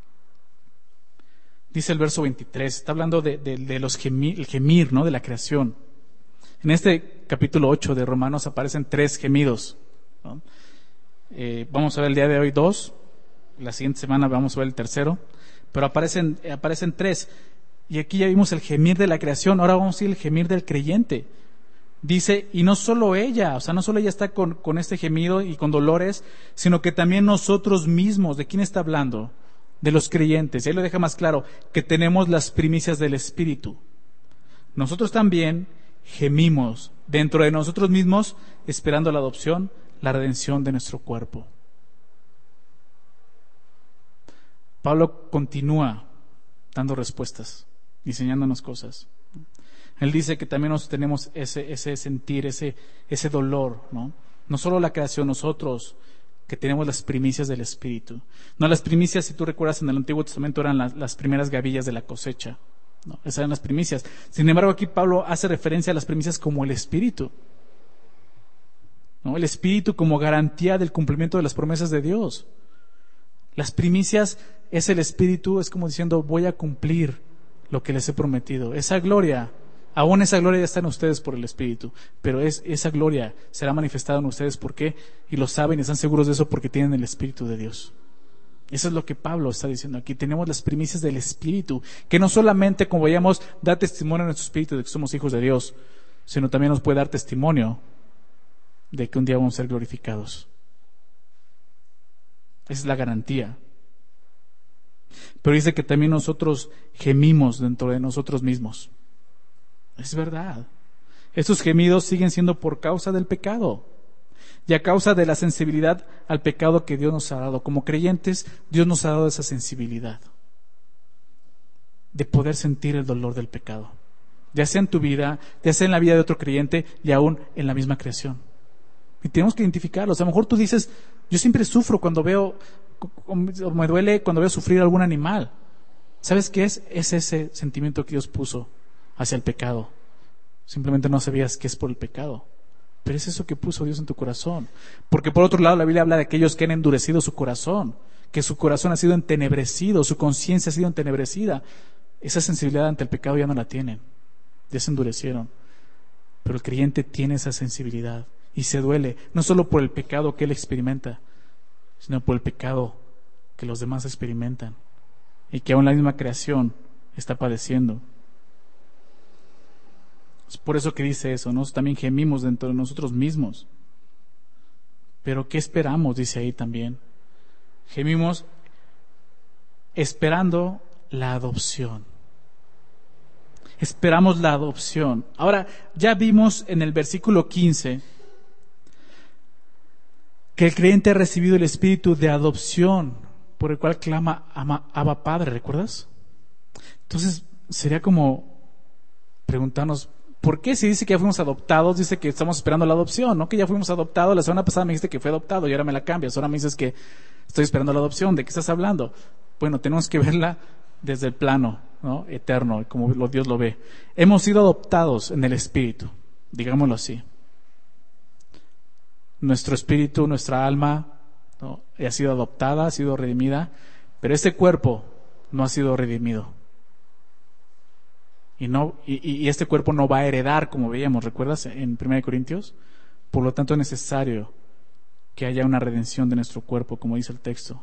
Dice el verso 23, está hablando de los el gemir, ¿no? De la creación. En este capítulo 8 de Romanos aparecen 3 gemidos, ¿no? Vamos a ver el día de hoy 2, la siguiente semana vamos a ver el tercero, pero aparecen 3. Y aquí ya vimos el gemir de la creación, ahora vamos a ir el gemir del creyente. Dice, y no solo ella, o sea, no solo ella está con este gemido y con dolores, sino que también nosotros mismos. ¿De quién está hablando? De los creyentes. Y ahí lo deja más claro, que tenemos las primicias del Espíritu. Nosotros también gemimos dentro de nosotros mismos, esperando la adopción, la redención de nuestro cuerpo. Pablo continúa dando respuestas, enseñándonos cosas. Él dice que también nosotros tenemos ese sentir, ese dolor, ¿no? No solo la creación, nosotros que tenemos las primicias del Espíritu. No, las primicias, si tú recuerdas, en el Antiguo Testamento eran las primeras gavillas de la cosecha, ¿no? Esas eran las primicias. Sin embargo, aquí Pablo hace referencia a las primicias como el Espíritu, ¿no? El Espíritu como garantía del cumplimiento de las promesas de Dios. Las primicias es el Espíritu, es como diciendo, voy a cumplir lo que les he prometido. Esa gloria, aún esa gloria ya está en ustedes por el Espíritu, pero esa gloria será manifestada en ustedes. ¿Por qué? Y lo saben y están seguros de eso porque tienen el Espíritu de Dios. Eso es lo que Pablo está diciendo aquí. Tenemos las primicias del Espíritu, que no solamente, como veíamos, da testimonio a nuestro espíritu de que somos hijos de Dios, sino también nos puede dar testimonio de que un día vamos a ser glorificados. Esa es la garantía. Pero dice que también nosotros gemimos dentro de nosotros mismos. Es verdad. Estos gemidos siguen siendo por causa del pecado y a causa de la sensibilidad al pecado que Dios nos ha dado. Como creyentes, Dios nos ha dado esa sensibilidad de poder sentir el dolor del pecado, ya sea en tu vida, ya sea en la vida de otro creyente y aún en la misma creación. Y tenemos que identificarlos. A lo mejor tú dices, yo siempre sufro cuando veo, o me duele cuando veo sufrir a algún animal. ¿Sabes qué es? Es ese sentimiento que Dios puso hacia el pecado. Simplemente no sabías que es por el pecado. Pero es eso que puso Dios en tu corazón. Porque por otro lado la Biblia habla de aquellos que han endurecido su corazón, que su corazón ha sido entenebrecido, su conciencia ha sido entenebrecida. Esa sensibilidad ante el pecado ya no la tienen, ya se endurecieron. Pero el creyente tiene esa sensibilidad y se duele, no solo por el pecado que él experimenta, sino por el pecado que los demás experimentan y que aún la misma creación está padeciendo. Es por eso que dice eso, ¿no? También gemimos dentro de nosotros mismos. Pero ¿qué esperamos? Dice ahí también. Gemimos esperando la adopción. Esperamos la adopción. Ahora, ya vimos en el versículo 15 que el creyente ha recibido el espíritu de adopción por el cual clama Abba Padre, ¿recuerdas? Entonces, sería como preguntarnos, ¿por qué si dice que ya fuimos adoptados, dice que estamos esperando la adopción? ¿No? Que ya fuimos adoptados, la semana pasada me dijiste que fue adoptado y ahora me la cambias, ahora me dices que estoy esperando la adopción. ¿De qué estás hablando? Bueno, tenemos que verla desde el plano, ¿no? Eterno, como Dios lo ve. Hemos sido adoptados en el Espíritu, digámoslo así. Nuestro espíritu, nuestra alma, ¿no? Ha sido adoptada, ha sido redimida, pero este cuerpo no ha sido redimido. Y este cuerpo no va a heredar, como veíamos, ¿recuerdas? En 1 Corintios. Por lo tanto, es necesario que haya una redención de nuestro cuerpo, como dice el texto.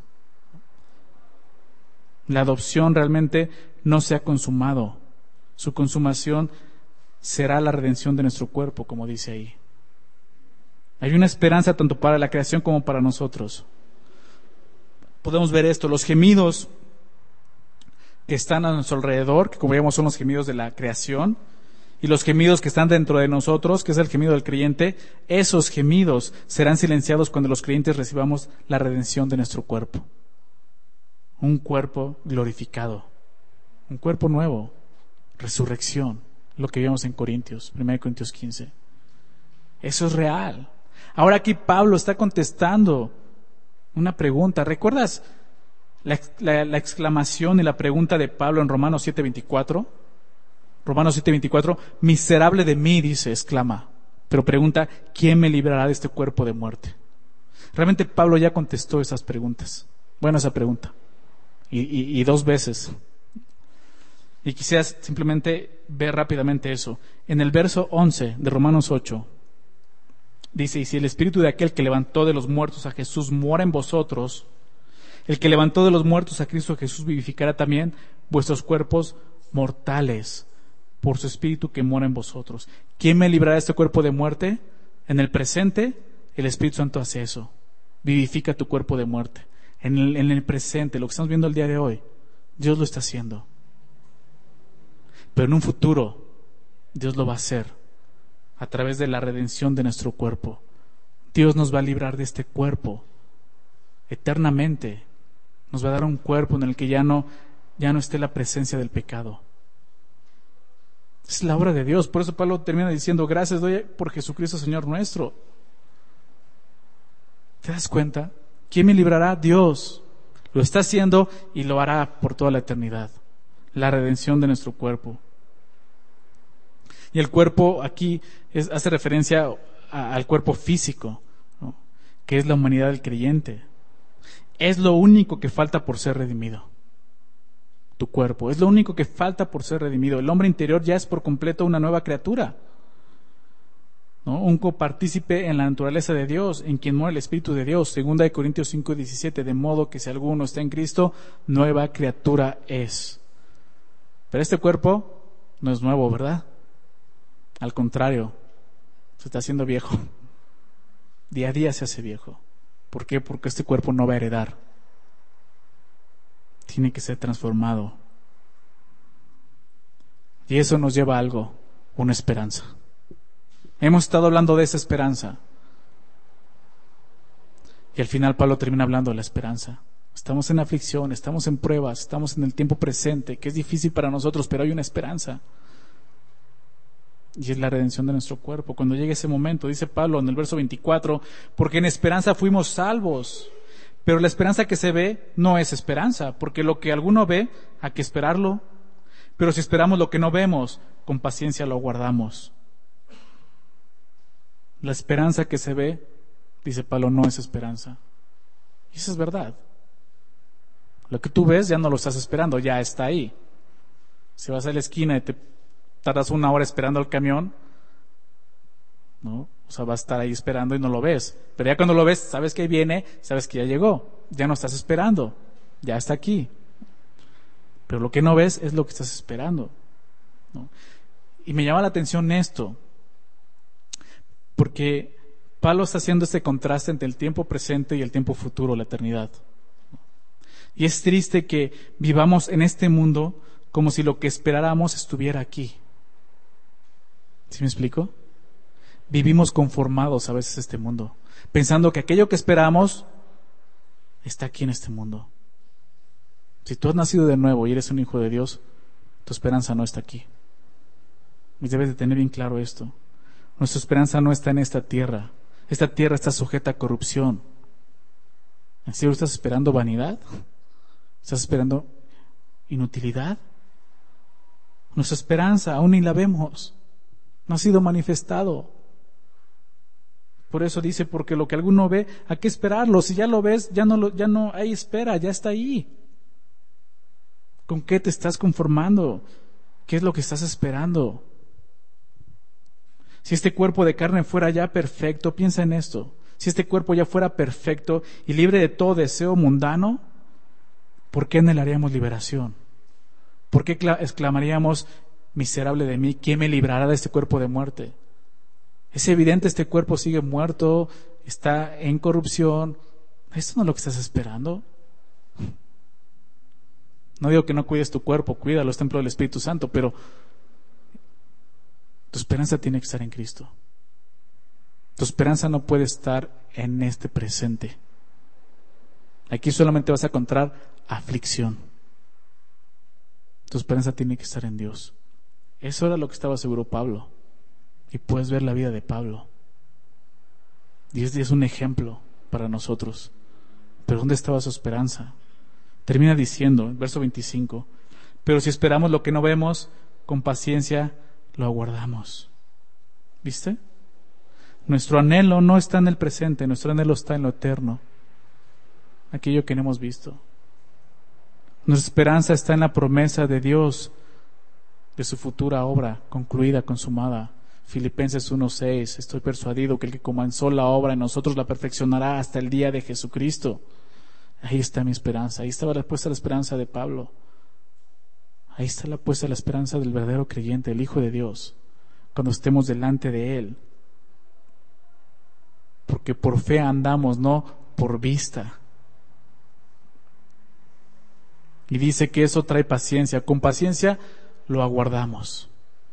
La adopción realmente no se ha consumado. Su consumación será la redención de nuestro cuerpo, como dice ahí. Hay una esperanza tanto para la creación como para nosotros. Podemos ver esto, los gemidos que están a nuestro alrededor, que como veíamos son los gemidos de la creación, y los gemidos que están dentro de nosotros, que es el gemido del creyente, esos gemidos serán silenciados cuando los creyentes recibamos la redención de nuestro cuerpo. Un cuerpo glorificado, un cuerpo nuevo, resurrección, lo que vimos en Corintios, 1 Corintios 15. Eso es real. Ahora aquí Pablo está contestando una pregunta. ¿Recuerdas la exclamación y la pregunta de Pablo en Romanos 7:24? Romanos 7:24, miserable de mí, dice, exclama. Pero pregunta, ¿quién me librará de este cuerpo de muerte? Realmente Pablo ya contestó esas preguntas. Bueno, esa pregunta. Y dos veces. Y quisieras simplemente ver rápidamente eso. En el verso 11 de Romanos 8, dice, y si el espíritu de aquel que levantó de los muertos a Jesús mora en vosotros, el que levantó de los muertos a Cristo Jesús vivificará también vuestros cuerpos mortales por su espíritu que mora en vosotros. ¿Quién me librará de este cuerpo de muerte? En el presente, el Espíritu Santo hace eso. Vivifica tu cuerpo de muerte. En el presente, lo que estamos viendo el día de hoy, Dios lo está haciendo. Pero en un futuro, Dios lo va a hacer a través de la redención de nuestro cuerpo. Dios nos va a librar de este cuerpo eternamente. Nos va a dar un cuerpo en el que ya no esté la presencia del pecado. Es la obra de Dios. Por eso Pablo termina diciendo, gracias doy por Jesucristo Señor nuestro. ¿Te das cuenta? ¿Quién me librará? Dios. Lo está haciendo y lo hará por toda la eternidad. La redención de nuestro cuerpo. Y el cuerpo aquí hace referencia al cuerpo físico, ¿no? Que es la humanidad del creyente. Es lo único que falta por ser redimido. Tu cuerpo. Es lo único que falta por ser redimido. El hombre interior ya es por completo una nueva criatura. ¿no? Un copartícipe en la naturaleza de Dios, en quien mora el Espíritu de Dios. 2 Corintios 5:17, de modo que si alguno está en Cristo, nueva criatura es. Pero este cuerpo no es nuevo, ¿verdad? Al contrario, se está haciendo viejo. Día a día se hace viejo. ¿Por qué? Porque este cuerpo no va a heredar. Tiene que ser transformado. Y eso nos lleva a algo, una esperanza. Hemos estado hablando de esa esperanza. Y al final Pablo termina hablando de la esperanza. Estamos en aflicción, estamos en pruebas, estamos en el tiempo presente, que es difícil para nosotros, pero hay una esperanza. Y es la redención de nuestro cuerpo. Cuando llegue ese momento, dice Pablo en el verso 24, porque en esperanza fuimos salvos. Pero la esperanza que se ve no es esperanza, porque lo que alguno ve, hay que esperarlo. Pero si esperamos lo que no vemos, con paciencia lo guardamos. La esperanza que se ve, dice Pablo, no es esperanza. Y eso es verdad. Lo que tú ves ya no lo estás esperando, ya está ahí. Si vas a la esquina y te tardas 1 hora esperando el camión, ¿no? O sea, vas a estar ahí esperando y no lo ves. Pero ya cuando lo ves, sabes que ahí viene, sabes que ya llegó. Ya no estás esperando, ya está aquí. Pero lo que no ves es lo que estás esperando, ¿no? Y me llama la atención esto, porque Pablo está haciendo este contraste entre el tiempo presente y el tiempo futuro, la eternidad. Y es triste que vivamos en este mundo como si lo que esperáramos estuviera aquí. ¿Sí me explico? Vivimos conformados a veces a este mundo, pensando que aquello que esperamos está aquí en este mundo. Si tú has nacido de nuevo y eres un hijo de Dios, tu esperanza no está aquí. Y debes de tener bien claro esto. Nuestra esperanza no está en esta tierra. Esta tierra está sujeta a corrupción. ¿En serio estás esperando vanidad? ¿Estás esperando inutilidad? Nuestra esperanza aún ni la vemos. No ha sido manifestado. Por eso dice, porque lo que alguno ve, hay que esperarlo. Si ya lo ves, ya no hay espera, ya está ahí. ¿Con qué te estás conformando? ¿Qué es lo que estás esperando? Si este cuerpo de carne fuera ya perfecto, piensa en esto. Si este cuerpo ya fuera perfecto y libre de todo deseo mundano, ¿por qué anhelaríamos liberación? ¿Por qué exclamaríamos, miserable de mí, ¿quién me librará de este cuerpo de muerte? Es evidente, este cuerpo sigue muerto, está en corrupción. ¿Esto no es lo que estás esperando? No digo que no cuides tu cuerpo, cuídalo, es templo del Espíritu Santo, pero tu esperanza tiene que estar en Cristo. Tu esperanza no puede estar en este presente. Aquí solamente vas a encontrar aflicción. Tu esperanza tiene que estar en Dios. Eso era lo que estaba seguro Pablo. Y puedes ver la vida de Pablo. Y es un ejemplo para nosotros. Pero ¿dónde estaba su esperanza? Termina diciendo, verso 25, pero si esperamos lo que no vemos, con paciencia lo aguardamos. ¿Viste? Nuestro anhelo no está en el presente, nuestro anhelo está en lo eterno, aquello que no hemos visto. Nuestra esperanza está en la promesa de Dios, de su futura obra, concluida, consumada. Filipenses 1:6, estoy persuadido que el que comenzó la obra en nosotros la perfeccionará hasta el día de Jesucristo. Ahí está mi esperanza, ahí estaba puesta la esperanza de Pablo. Ahí está puesta la esperanza del verdadero creyente, el Hijo de Dios, cuando estemos delante de Él. Porque por fe andamos, no por vista. Y dice que eso trae paciencia, con paciencia lo aguardamos.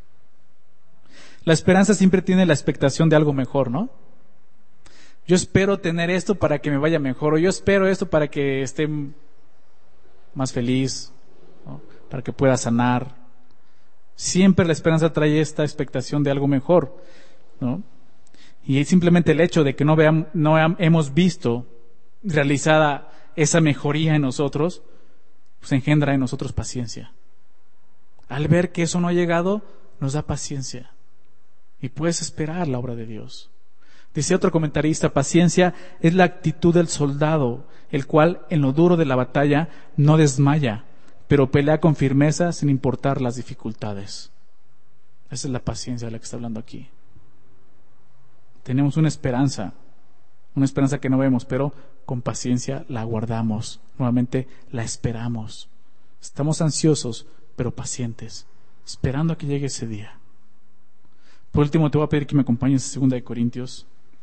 La esperanza siempre tiene la expectación de algo mejor, ¿no? Yo espero tener esto para que me vaya mejor, o yo espero esto para que esté más feliz, ¿no? Para que pueda sanar. Siempre la esperanza trae esta expectación de algo mejor, ¿no? Y es simplemente el hecho de que no hemos visto realizada esa mejoría en nosotros, pues engendra en nosotros paciencia. Al ver que eso no ha llegado, nos da paciencia. Y puedes esperar la obra de Dios. Dice otro comentarista, paciencia es la actitud del soldado, el cual en lo duro de la batalla no desmaya, pero pelea con firmeza sin importar las dificultades. Esa es la paciencia de la que está hablando aquí. Tenemos una esperanza que no vemos, pero con paciencia la guardamos, nuevamente la esperamos. Estamos ansiosos, pero pacientes, esperando a que llegue ese día. Por último, te voy a pedir que me acompañes a 2 Corintios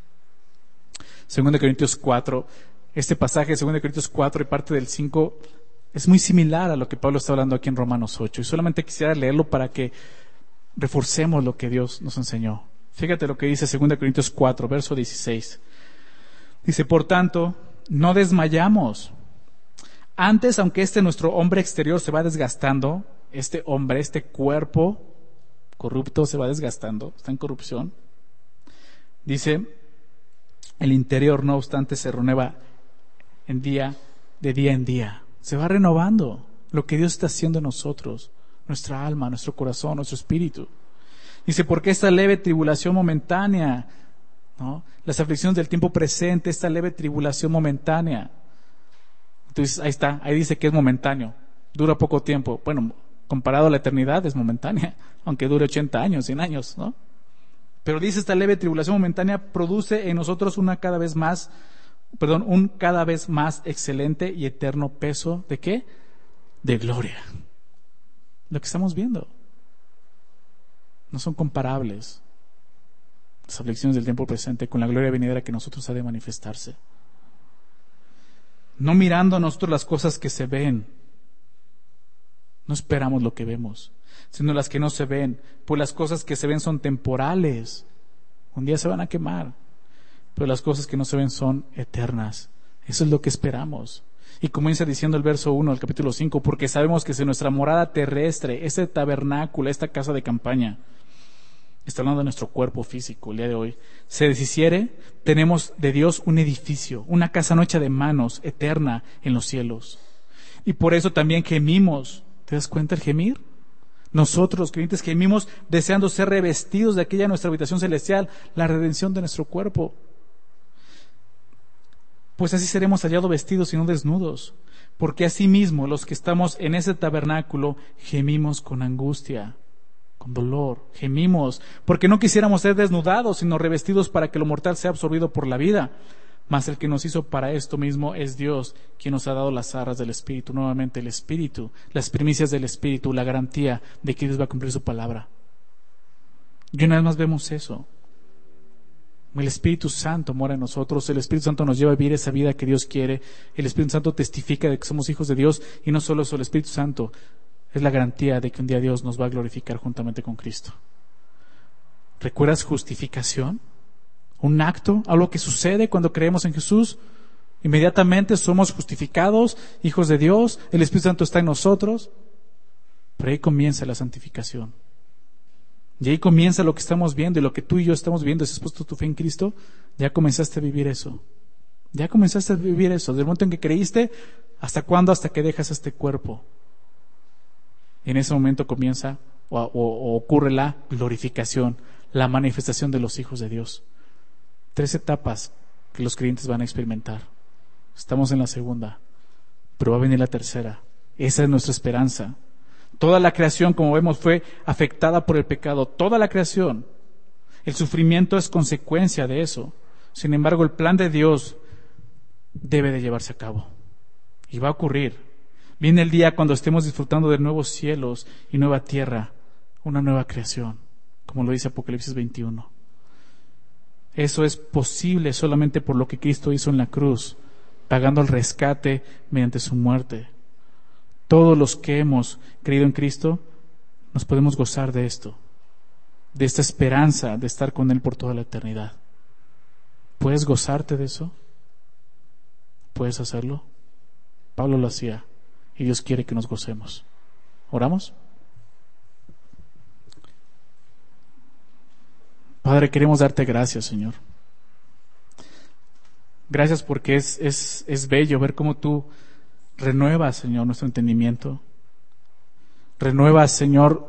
4. Este pasaje de 2 Corintios 4 y parte del 5 es muy similar a lo que Pablo está hablando aquí en Romanos 8. Y solamente quisiera leerlo para que reforcemos lo que Dios nos enseñó. Fíjate lo que dice 2 Corintios 4, verso 16. Dice, por tanto, no desmayamos. Antes, aunque nuestro hombre exterior se va desgastando, este cuerpo corrupto se va desgastando, está en corrupción. Dice, el interior, no obstante, se renueva de día en día. Se va renovando lo que Dios está haciendo en nosotros, nuestra alma, nuestro corazón, nuestro espíritu. Dice, porque esta leve tribulación momentánea, ¿no? Las aflicciones del tiempo presente, esta leve tribulación momentánea. Entonces, ahí dice que es momentáneo, dura poco tiempo. Bueno, comparado a la eternidad es momentánea, aunque dure 80 años, 100 años, ¿no? Pero dice, esta leve tribulación momentánea produce en nosotros un cada vez más excelente y eterno peso, ¿de qué? De gloria. Lo que estamos viendo no son comparables las aflicciones del tiempo presente con la gloria venidera que en nosotros ha de manifestarse. No mirando a nosotros las cosas que se ven, no esperamos lo que vemos, sino las que no se ven, pues las cosas que se ven son temporales, un día se van a quemar, pero las cosas que no se ven son eternas. Eso es lo que esperamos. Y comienza diciendo el verso 1 del capítulo 5, porque sabemos que si nuestra morada terrestre, este tabernáculo, esta casa de campaña, está hablando de nuestro cuerpo físico el día de hoy, se deshiciere, tenemos de Dios un edificio, una casa no hecha de manos, eterna en los cielos. Y por eso también gemimos. ¿Te das cuenta el gemir? Nosotros los creyentes gemimos deseando ser revestidos de aquella nuestra habitación celestial, la redención de nuestro cuerpo. Pues así seremos hallados vestidos y no desnudos, porque asimismo los que estamos en ese tabernáculo gemimos con angustia, con dolor, gemimos, porque no quisiéramos ser desnudados, sino revestidos para que lo mortal sea absorbido por la vida. Mas el que nos hizo para esto mismo es Dios, quien nos ha dado las arras del Espíritu, nuevamente el Espíritu, las primicias del Espíritu, la garantía de que Dios va a cumplir su palabra. Y una vez más vemos eso. El Espíritu Santo mora en nosotros, el Espíritu Santo nos lleva a vivir esa vida que Dios quiere, el Espíritu Santo testifica de que somos hijos de Dios, y no solo eso, el Espíritu Santo es la garantía de que un día Dios nos va a glorificar juntamente con Cristo. ¿Recuerdas justificación? Un acto, algo que sucede cuando creemos en Jesús. Inmediatamente somos justificados, hijos de Dios, el Espíritu Santo está en nosotros, pero ahí comienza la santificación. Y ahí comienza lo que estamos viendo y lo que tú y yo estamos viendo. Si has puesto tu fe en Cristo, ya comenzaste a vivir eso. Ya comenzaste a vivir eso. Desde el momento en que creíste, ¿hasta cuándo? Hasta que dejas este cuerpo. Y en ese momento comienza o ocurre la glorificación, la manifestación de los hijos de Dios. 3 etapas que los creyentes van a experimentar. Estamos en la segunda, pero va a venir la tercera. Esa es nuestra esperanza. Toda la creación, como vemos, fue afectada por el pecado. Toda la creación. El sufrimiento es consecuencia de eso. Sin embargo, el plan de Dios debe de llevarse a cabo. Y va a ocurrir. Viene el día cuando estemos disfrutando de nuevos cielos y nueva tierra, una nueva creación, como lo dice Apocalipsis 21. Eso es posible solamente por lo que Cristo hizo en la cruz, pagando el rescate mediante su muerte. Todos los que hemos creído en Cristo nos podemos gozar de esto, de esta esperanza de estar con Él por toda la eternidad. ¿Puedes gozarte de eso? ¿Puedes hacerlo? Pablo lo hacía y Dios quiere que nos gocemos. ¿Oramos? Padre, queremos darte gracias, Señor. Gracias porque es bello ver cómo tú renuevas, Señor, nuestro entendimiento. Renuevas, Señor,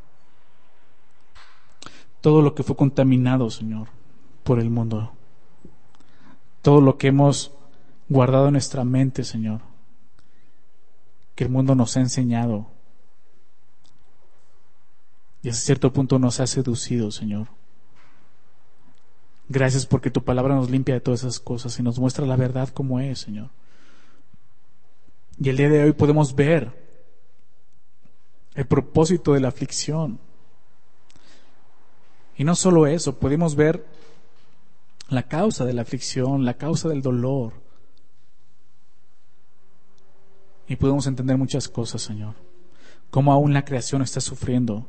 todo lo que fue contaminado, Señor, por el mundo. Todo lo que hemos guardado en nuestra mente, Señor, que el mundo nos ha enseñado. Y hasta cierto punto nos ha seducido, Señor. Gracias porque tu palabra nos limpia de todas esas cosas y nos muestra la verdad como es, Señor. Y el día de hoy podemos ver el propósito de la aflicción. Y no solo eso, podemos ver la causa de la aflicción, la causa del dolor. Y podemos entender muchas cosas, Señor. Cómo aún la creación está sufriendo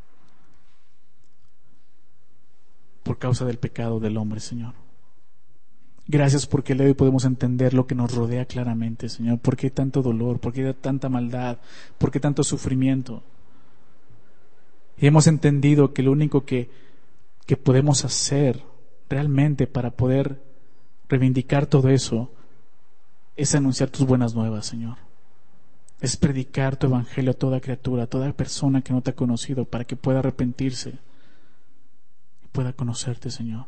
por causa del pecado del hombre, Señor. Gracias porque hoy podemos entender lo que nos rodea claramente, Señor. ¿Por qué tanto dolor? ¿Por qué tanta maldad? ¿Por qué tanto sufrimiento? Y hemos entendido que lo único que podemos hacer realmente para poder reivindicar todo eso es anunciar tus buenas nuevas, Señor. Es predicar tu evangelio a toda criatura, a toda persona que no te ha conocido, para que pueda arrepentirse y pueda conocerte, Señor.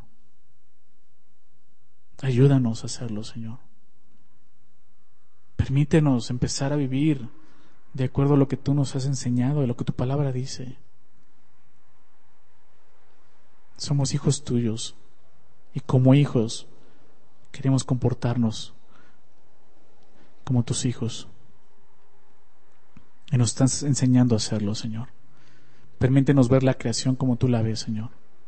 Ayúdanos a hacerlo, Señor. Permítenos empezar a vivir de acuerdo a lo que tú nos has enseñado, a lo que tu palabra dice. Somos hijos tuyos y como hijos queremos comportarnos como tus hijos. Y nos estás enseñando a hacerlo, Señor. Permítenos ver la creación como tú la ves, Señor.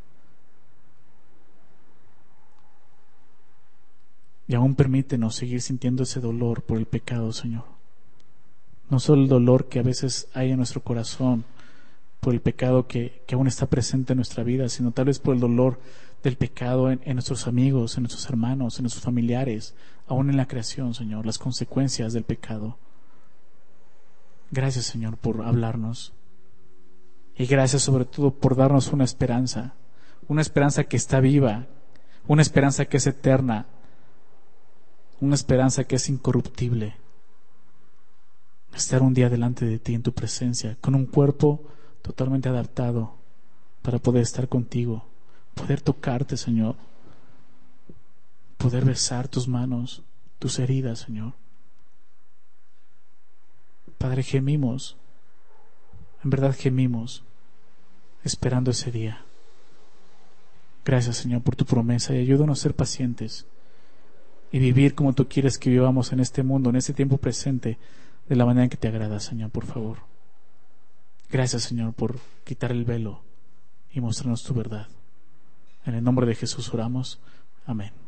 Y aún permítenos seguir sintiendo ese dolor por el pecado, Señor. No solo el dolor que a veces hay en nuestro corazón por el pecado que aún está presente en nuestra vida, sino tal vez por el dolor del pecado en nuestros amigos, en nuestros hermanos, en nuestros familiares, aún en la creación, Señor, las consecuencias del pecado. Gracias, Señor, por hablarnos. Y gracias sobre todo por darnos una esperanza que está viva, una esperanza que es eterna, una esperanza que es incorruptible. Estar un día delante de ti en tu presencia, con un cuerpo totalmente adaptado para poder estar contigo, poder tocarte, Señor, poder besar tus manos, tus heridas, Señor. Padre, gemimos, en verdad gemimos, esperando ese día. Gracias, Señor, por tu promesa y ayúdanos a ser pacientes y vivir como tú quieres que vivamos en este mundo, en este tiempo presente, de la manera en que te agrada, Señor, por favor. Gracias, Señor, por quitar el velo y mostrarnos tu verdad. En el nombre de Jesús oramos. Amén.